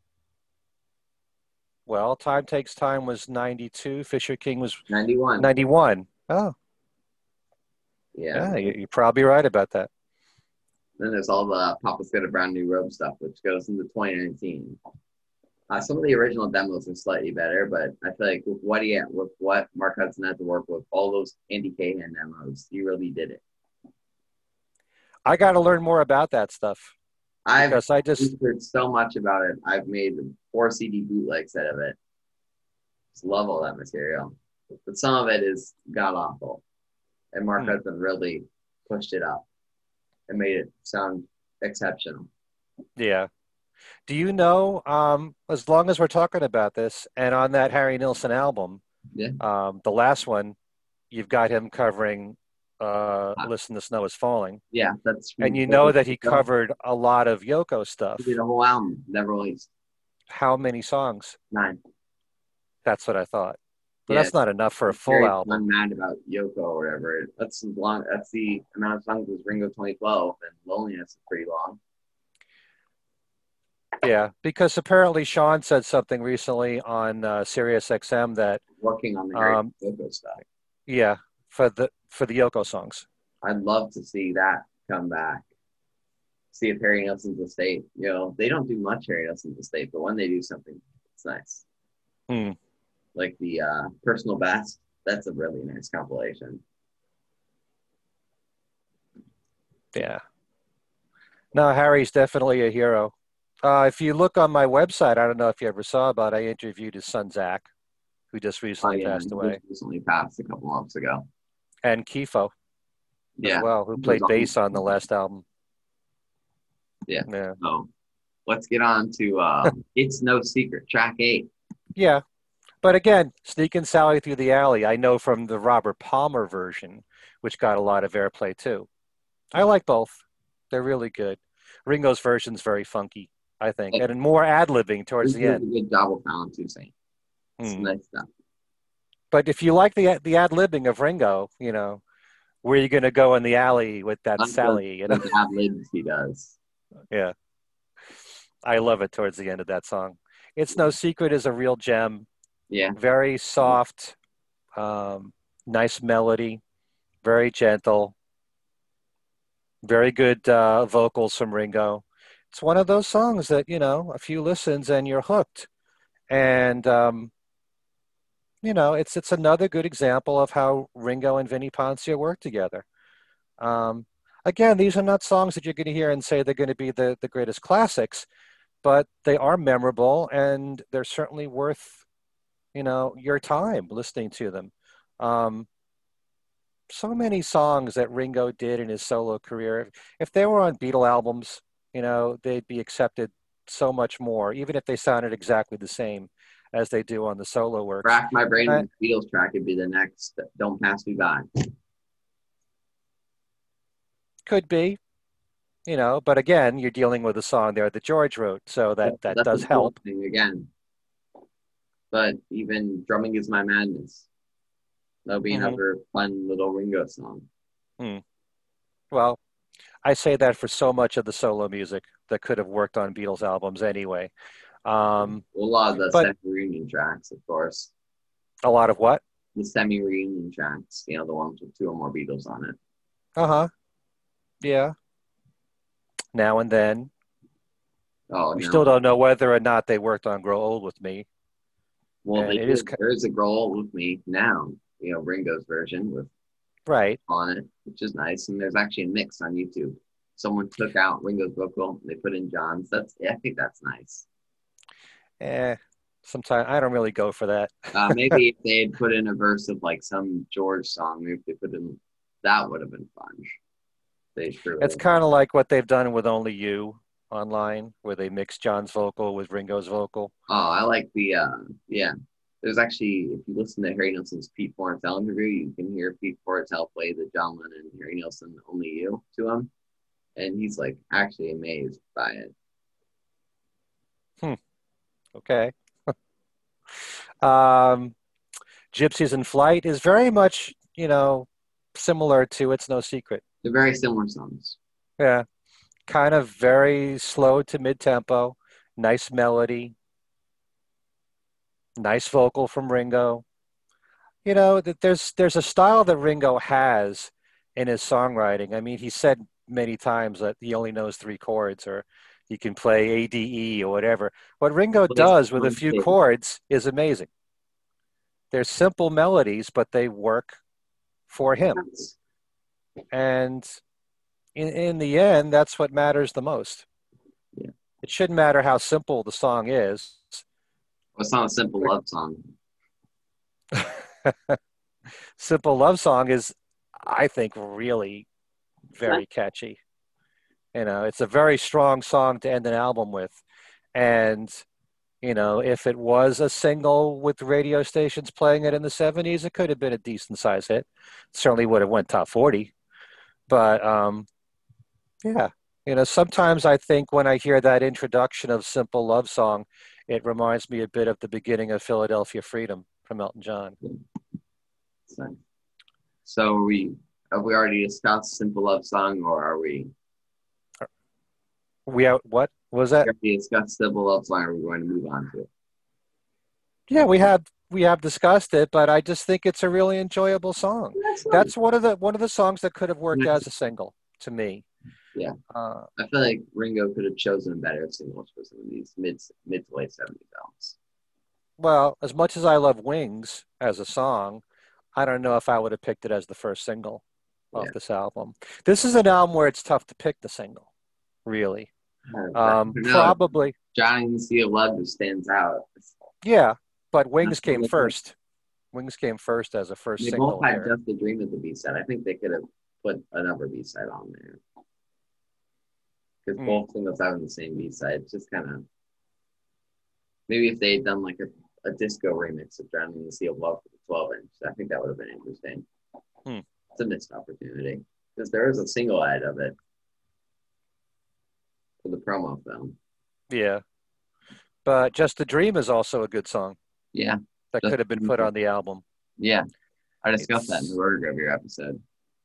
Well, Time Takes Time was ninety-two. Fisher King was ninety-one. ninety-one. Oh. Yeah. Yeah, you're probably right about that. Then there's all the Papa's Got a Brand New Robe stuff, which goes into twenty nineteen. Uh, some of the original demos are slightly better, but I feel like with what he had, with what Mark Hudson had to work with, all those Andy Cahan demos, he really did it. I got to learn more about that stuff. I've because I just researched so much about it. I've made four C D bootlegs out of it. Just love all that material. But some of it is god awful. And Mark hmm, Hudson really pushed it up and made it sound exceptional. yeah. Do you know? Um, as long as we're talking about this, and on that Harry Nilsson album, Yeah. um, the last one, you've got him covering uh, "Listen, the Snow Is Falling," Yeah, that's and from you know Yoko that he Go. covered a lot of Yoko He did stuff. a whole album, never released. How many songs? Nine. That's what I thought. But Yeah, that's not enough for a full Jerry album. I'm mad about Yoko or whatever. That's long. That's the amount of songs was Ringo twenty twelve, and Loneliness is pretty long. Yeah, because apparently Sean said something recently on uh, Sirius X M that Working on the great um, Yoko stuff. yeah, for the for the Yoko songs. I'd love to see that come back. See if Harry Nilsson's estate. You know, they don't do much Harry Nilsson's estate, but when they do something, it's nice. Hmm. Like the uh, personal best. That's a really nice compilation. Yeah. No, Harry's definitely a hero. Uh, if you look on my website, I don't know if you ever saw, but I interviewed his son Zach, who just Oh recently yeah, passed he just away, recently passed a couple months ago. and Kifo as Yeah, well, who he was played on. bass on the last album. Yeah. Yeah. So let's get on to uh, It's No Secret, track eight. Yeah. But again, Sneakin' Sally Through the Alley, I know from the Robert Palmer version, which got a lot of airplay too. I like both. They're really good. Ringo's version's very funky, I think, It, and more ad-libbing towards this the does a end. good job of Pound too, saying it's Hmm. nice stuff. But if you like the the ad-libbing of Ringo, you know, where are you going to go in the alley with that Like the, Sally? You know, the ad libs he does. yeah, I love it towards the end of that song. It's No Secret is a real gem. Yeah. Very soft, um, nice melody, very gentle, very good uh, vocals from Ringo. It's one of those songs that, you know, a few listens and you're hooked. And um, you know, it's it's another good example of how Ringo and Vinnie Poncia work together. Um, again, these are not songs that you're going to hear and say they're going to be the, the greatest classics, but they are memorable and they're certainly worth, you know, your time listening to them. Um, so many songs that Ringo did in his solo career, if they were on Beatle albums, you know, they'd be accepted so much more, even if they sounded exactly the same as they do on the solo works. Rack My Brain And with the Beatles track would be the next Don't Pass Me By. could be, you know, but again, you're dealing with a song there that George wrote, so that That, that that's does a cool help. thing again. But even Drumming Is My Madness. That'll be Hmm. another fun little Ringo song. Hmm. Well, I say that for so much of the solo music that could have worked on Beatles albums anyway. Um, A lot of the but semi-reunion tracks, of course. a lot of what? The semi-reunion tracks, you know, the ones with two or more Beatles on it. Uh-huh. Yeah. Now and then. Oh, We no. still don't know whether or not they worked on Grow Old with Me. Well, And they it is did. There's a Grohl with Me now, you know, Ringo's version with right. on it, which is nice. And there's actually a mix on YouTube. Someone took out Ringo's vocal and they put in John's. That's yeah, I think that's nice. Eh, sometimes I don't really go for that. Uh, maybe if they had put in a verse of like some George song, maybe if they put in that would have been fun. They threw it It's in. kind of like what they've done with Only You online, where they mix John's vocal with Ringo's vocal. Oh, I like the uh yeah. There's actually if you listen to Harry Nilsson's Pete Fortell interview, you can hear Pete Fortell play the John Lennon Harry Nilsson Only You to him. And he's like actually amazed by it. Hmm. Okay. Um, Gypsies in Flight is very much, you know, similar to It's No Secret. They're very similar songs. Yeah. Kind of very slow to mid tempo, nice melody, nice vocal from Ringo. You know, that there's there's a style that Ringo has in his songwriting. I mean, he said many times that he only knows three chords or he can play A D E or whatever. What Ringo Plays does with a on few stage. chords is amazing. They're simple melodies, but they work for him. And in, in the end, that's what matters the most. It shouldn't matter how simple the song is. Well, it's not a simple love song. Simple Love Song is, I think, really very catchy. You know, it's a very strong song to end an album with. And, you know, if it was a single with radio stations playing it in the seventies, it could have been a decent size hit. Certainly would have went top forty. But, um, yeah, you know, sometimes I think when I hear that introduction of Simple Love Song, it reminds me a bit of the beginning of Philadelphia Freedom from Elton John. So, so are we have we already discussed Simple Love Song, or are we? We out, what was that? We discussed Simple Love Song. Are we going to move on to it? Yeah, we have we have discussed it, but I just think it's a really enjoyable song. That's, That's one of the one of the songs that could have worked Yeah. as a single to me. Yeah, Uh, I feel like Ringo could have chosen better singles for some of these mid mid to late seventies albums. well, as much as I love Wings as a song, I don't know if I would have picked it as the first single off Yeah. this album. This is an album where it's tough to pick the single, really. Um, No, probably, Johnny and the Sea of Love just stands out. yeah, but Wings That's came what it first. Wings came first as a first They single both had here. Just a Dream at the B side. I think they could have put another B side on there. Because Mm. both singles having the same B side, it's just kind of maybe if they had done like a, a disco remix of Drowning in the Sea of Love for the twelve inch, I think that would have been interesting. Hmm. It's a missed opportunity because there is a single ad of it for the promo film. Yeah, but Just a Dream is also a good song Yeah, that Just could have been put on the album. yeah, I discussed that in It's- the Rotor Graveyard episode.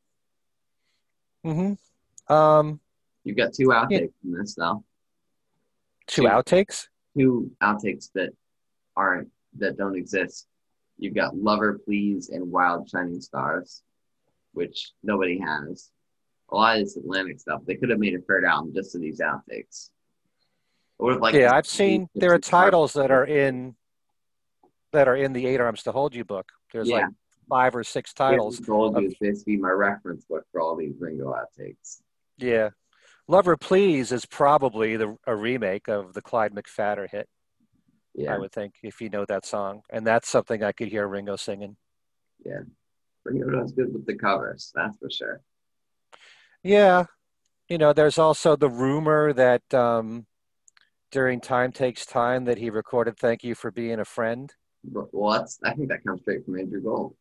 Mm-hmm. Um, You've got two outtakes in this though. two Two. outtakes. Two outtakes that aren't that don't exist. You've got Lover Please and Wild Shining Stars, which nobody has. A lot of this Atlantic stuff, they could have made a third album just to these outtakes. I would have liked Yeah, to I've see seen these there are Gypsy Stars. titles that are in that are in the Eight Arms to Hold You book. There's Yeah. like five or six titles. Gypsy Gold of- is basically my reference book for all these Ringo outtakes. Yeah, Lover Please is probably the a remake of the Clyde McPhatter hit. Yeah, I would think, if you know that song, and that's something I could hear Ringo singing. yeah. Ringo does good with the covers, that's for sure. Yeah, you know, there's also the rumor that um, during Time Takes Time that he recorded "Thank You for Being a Friend." But, well, that's, I think that comes straight from Andrew Gold.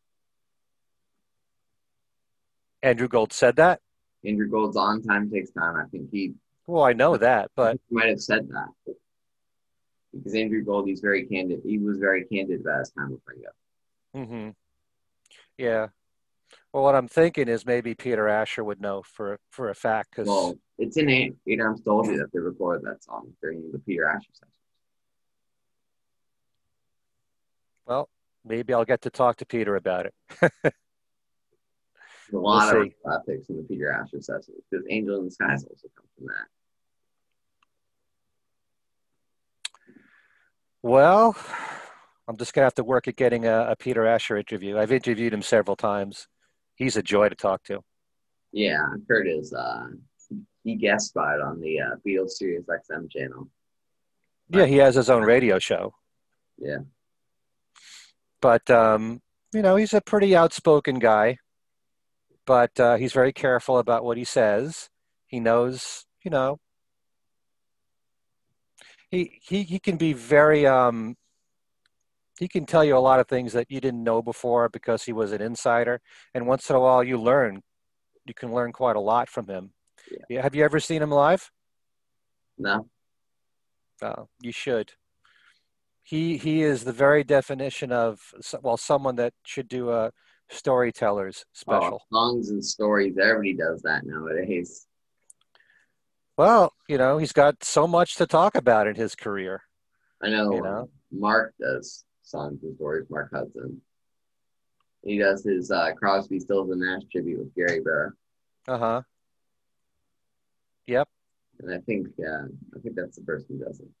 Andrew Gold said that. Andrew Gold's on Time Takes Time. I think he Well, I know that, but He might have said that because Andrew Gold, he's very candid. He was very candid about his time with Ringo. hmm yeah. Well, what I'm thinking is maybe Peter Asher would know for for a fact because Well, it's in Eight, Eight Arms to Hold You that they recorded that song during the Peter Asher session. well, maybe I'll get to talk to Peter about it. There's a lot We'll of see. topics in the Peter Asher sessions because Angel in the Skies also comes from that. Well, I'm just gonna have to work at getting a, a Peter Asher interview. I've interviewed him several times. He's a joy to talk to. Yeah, I've heard his, uh, he guest spot on the uh, Beatles Sirius X M channel. Yeah, he has his own radio show. Yeah. But um, you know, he's a pretty outspoken guy. But uh, he's very careful about what he says. He knows, you know, he he he can be very um, he can tell you a lot of things that you didn't know before because he was an insider. And once in a while, you learn. You can learn quite a lot from him. Yeah. Yeah, have you ever seen him live? No? Uh, you should. He he is the very definition of well, someone that should do a storyteller's special. Oh, songs and stories. Everybody does that nowadays. Well, you know, he's got so much to talk about in his career. I know, You uh, know? Mark does songs and stories, Mark Hudson. He does his uh, Crosby, Stills, and Nash tribute with Gary Burr. Uh-huh. Yep. And I think uh, I think that's the person who does it.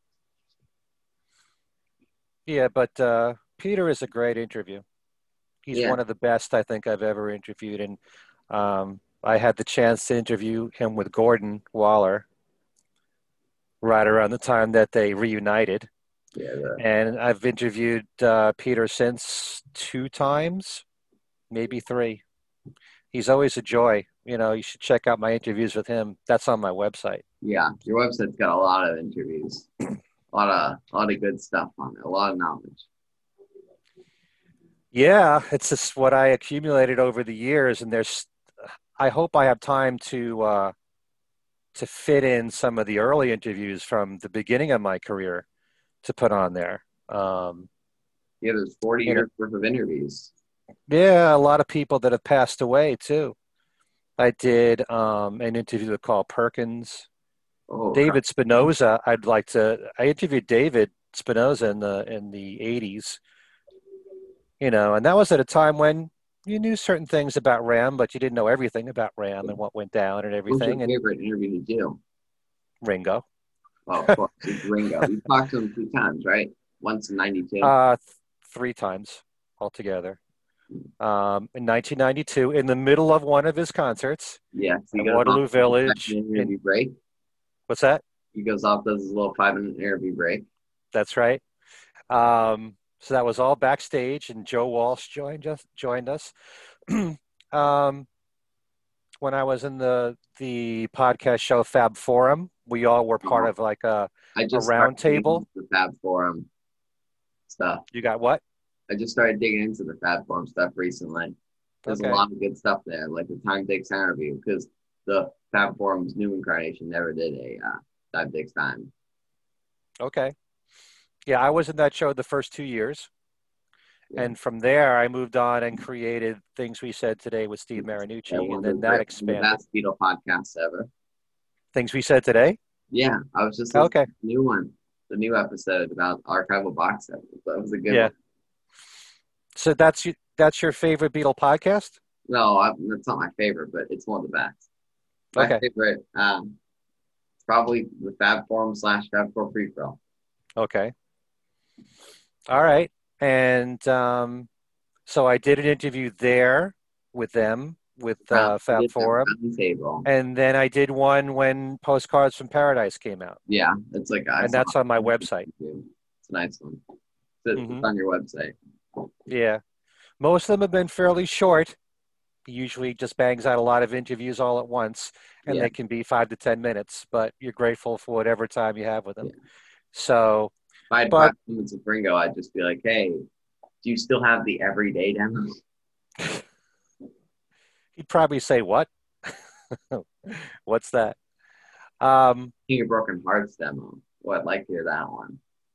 Yeah, but uh, Peter is a great interview. He's Yeah. one of the best I think I've ever interviewed. And um, I had the chance to interview him with Gordon Waller. right around the time that they reunited. Yeah, the, And I've interviewed uh, Peter since two times, maybe three. He's always a joy. You know, you should check out my interviews with him. That's on my website. yeah. Your website's got a lot of interviews, a lot of a lot of good stuff on it, a lot of knowledge. Yeah, it's just what I accumulated over the years, and there's. I hope I have time to uh, to fit in some of the early interviews from the beginning of my career to put on there. Um, Yeah, there's forty you know, years worth of interviews. yeah, a lot of people that have passed away too. I did um, an interview with Carl Perkins, Oh, David Spinoza. I'd like to. I interviewed David Spinoza in the in the eighties. You know, and that was at a time when you knew certain things about Ram, but you didn't know everything about Ram and what went down and what's your everything. And favorite interview to do? Ringo, Well, of course, it's Ringo. You talked to him two times, right? Once in ninety-two. uh, th- three times altogether. Um, in nineteen ninety-two, in the middle of one of his concerts Yeah, so he at goes off Waterloo does a Village. five-minute In interview break. what's that? He goes off, does his little five-minute interview break. That's right. Um, so that was all backstage, and Joe Walsh joined us. Joined us. um, when I was in the the podcast show Fab Forum, we all were part of like a I a just started round digging table. into the Fab Forum stuff. You got what? I just started digging into the Fab Forum stuff recently. There's a Okay. lot of good stuff there, like the Time Takes interview, because the Fab Forum's new incarnation never did a uh, Time Takes Time. Okay. Yeah, I was in that show the first two years. Yeah. And from there, I moved on and created Things We Said Today with Steve Yeah, Marinucci. one And of then the, that great, one of the expanded. best Beatle podcasts ever. Things We Said Today? Yeah, I was just listening Okay. to the new one, the new episode about archival box set. That was a good Yeah. one. So that's you, that's your favorite Beatle podcast? No, I, that's not my favorite, but it's one of the best. My Okay. favorite, um, probably the Fab Forum slash Fab Four Free Throw. Okay. All right. And um, so I did an interview there with them, with uh, Fab Forum. Table. And then I did one when Postcards from Paradise came out. Yeah, it's like I and that's on my website. It's a nice one. It's, mm-hmm. it's on your website. Yeah. Most of them have been fairly short. He usually just bangs out a lot of interviews all at once, and yeah. they can be five to ten minutes, but you're grateful for whatever time you have with them. Yeah. So, if I had but, five minutes with Ringo, I'd just be like, hey, do you still have the everyday demos? He'd probably say, what? What's that? Um, King of Broken Hearts demo. Well, I'd like to hear that one.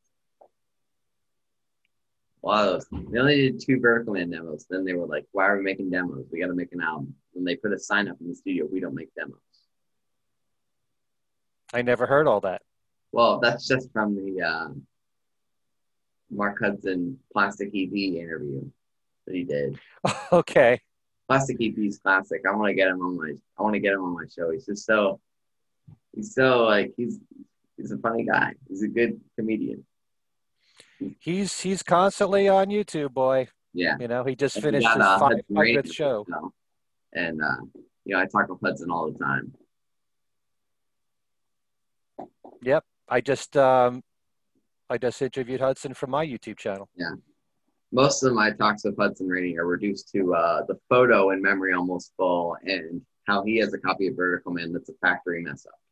A lot of those. They only did two Vertical Man demos. Then they were like, why are we making demos? We got to make an album. And they put a sign up in the studio, we don't make demos. I never heard all that. Well, that's just from the uh, Mark Hudson Plastic E P interview that he did. Okay. Plastic E P is classic. I want to get him on my. I want to get him on my show. He's just so. He's so like he's. He's a funny guy. He's a good comedian. He's he's constantly on YouTube, boy. Yeah. You know, he just and finished got, uh, his five hundredth show. show. And uh, you know, I talk with Hudson all the time. Yep. I just um I just interviewed Hudson from my YouTube channel. Yeah. Most of my talks with Hudson Rainey are reduced to uh, the photo in Memory Almost Full and how he has a copy of Vertical Man that's a factory mess up.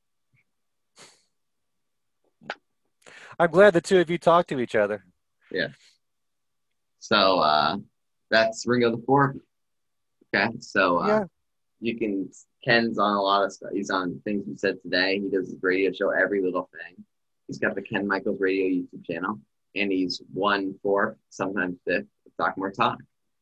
I'm glad the two of you talk to each other. Yeah. So uh, that's Ringo the Fourth. Okay. So uh, yeah. you can, Ken's on a lot of stuff. He's on Things We Said Today. He does his radio show, Every Little Thing. He's got the Ken Michaels Radio YouTube channel. And he's one fourth, sometimes fifth, Talk More Talk.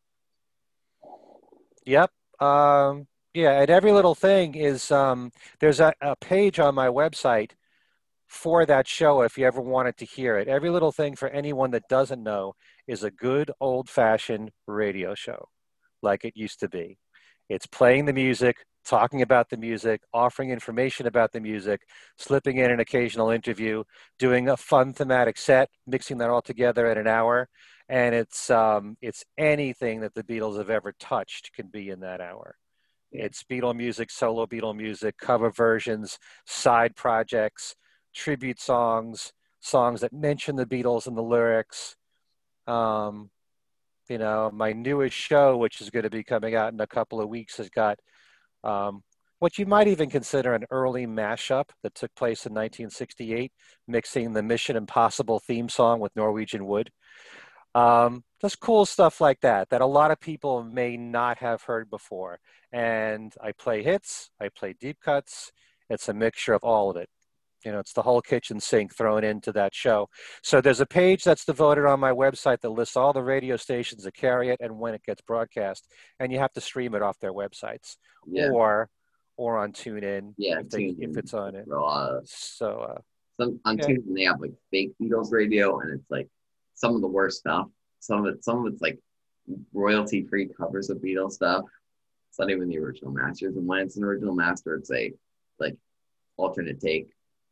Yep. Um, yeah. And Every Little Thing is, um, there's a, a page on my website for that show if you ever wanted to hear it. Every Little Thing, for anyone that doesn't know, is a good old-fashioned radio show like it used to be. It's playing the music, talking about the music, offering information about the music, slipping in an occasional interview, doing a fun thematic set, mixing that all together in an hour. And it's um, it's anything that the Beatles have ever touched can be in that hour. It's Beatle music, solo Beatle music, cover versions, side projects, tribute songs, songs that mention the Beatles in the lyrics. Um, you know, my newest show, which is going to be coming out in a couple of weeks, has got um, what you might even consider an early mashup that took place in nineteen sixty-eight, mixing the Mission Impossible theme song with Norwegian Wood. Um, just cool stuff like that, that a lot of people may not have heard before. And I play hits, I play deep cuts. It's a mixture of all of it. You know, it's the whole kitchen sink thrown into that show. So there's a page that's devoted on my website that lists all the radio stations that carry it and when it gets broadcast. And you have to stream it off their websites Yeah. or or on TuneIn Yeah, if, they, TuneIn. if it's on it. Uh, so uh, some on yeah. TuneIn they have like fake Beatles radio, and it's like some of the worst stuff. Some of it, some of it's like royalty-free covers of Beatles stuff. It's not even the original masters, and when it's an original master, it's a like alternate take.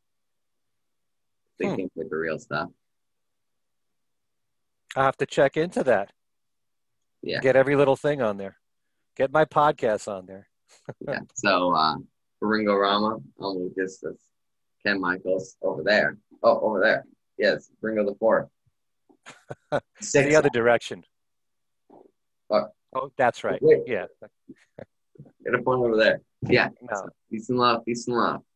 They Hmm. think like the real stuff. I'll have to check into that. Yeah. Get every little thing on there. Get my podcasts on there. Yeah. So uh, for Ringo Rama, I'm Lucas. That's Ken Michaels over there. Oh, over there. Yes, Ringo the Fourth. Six. The other direction. Oh, oh that's right. Wait. Yeah. Get a point over there. Yeah. No. So, peace and love. Peace and love.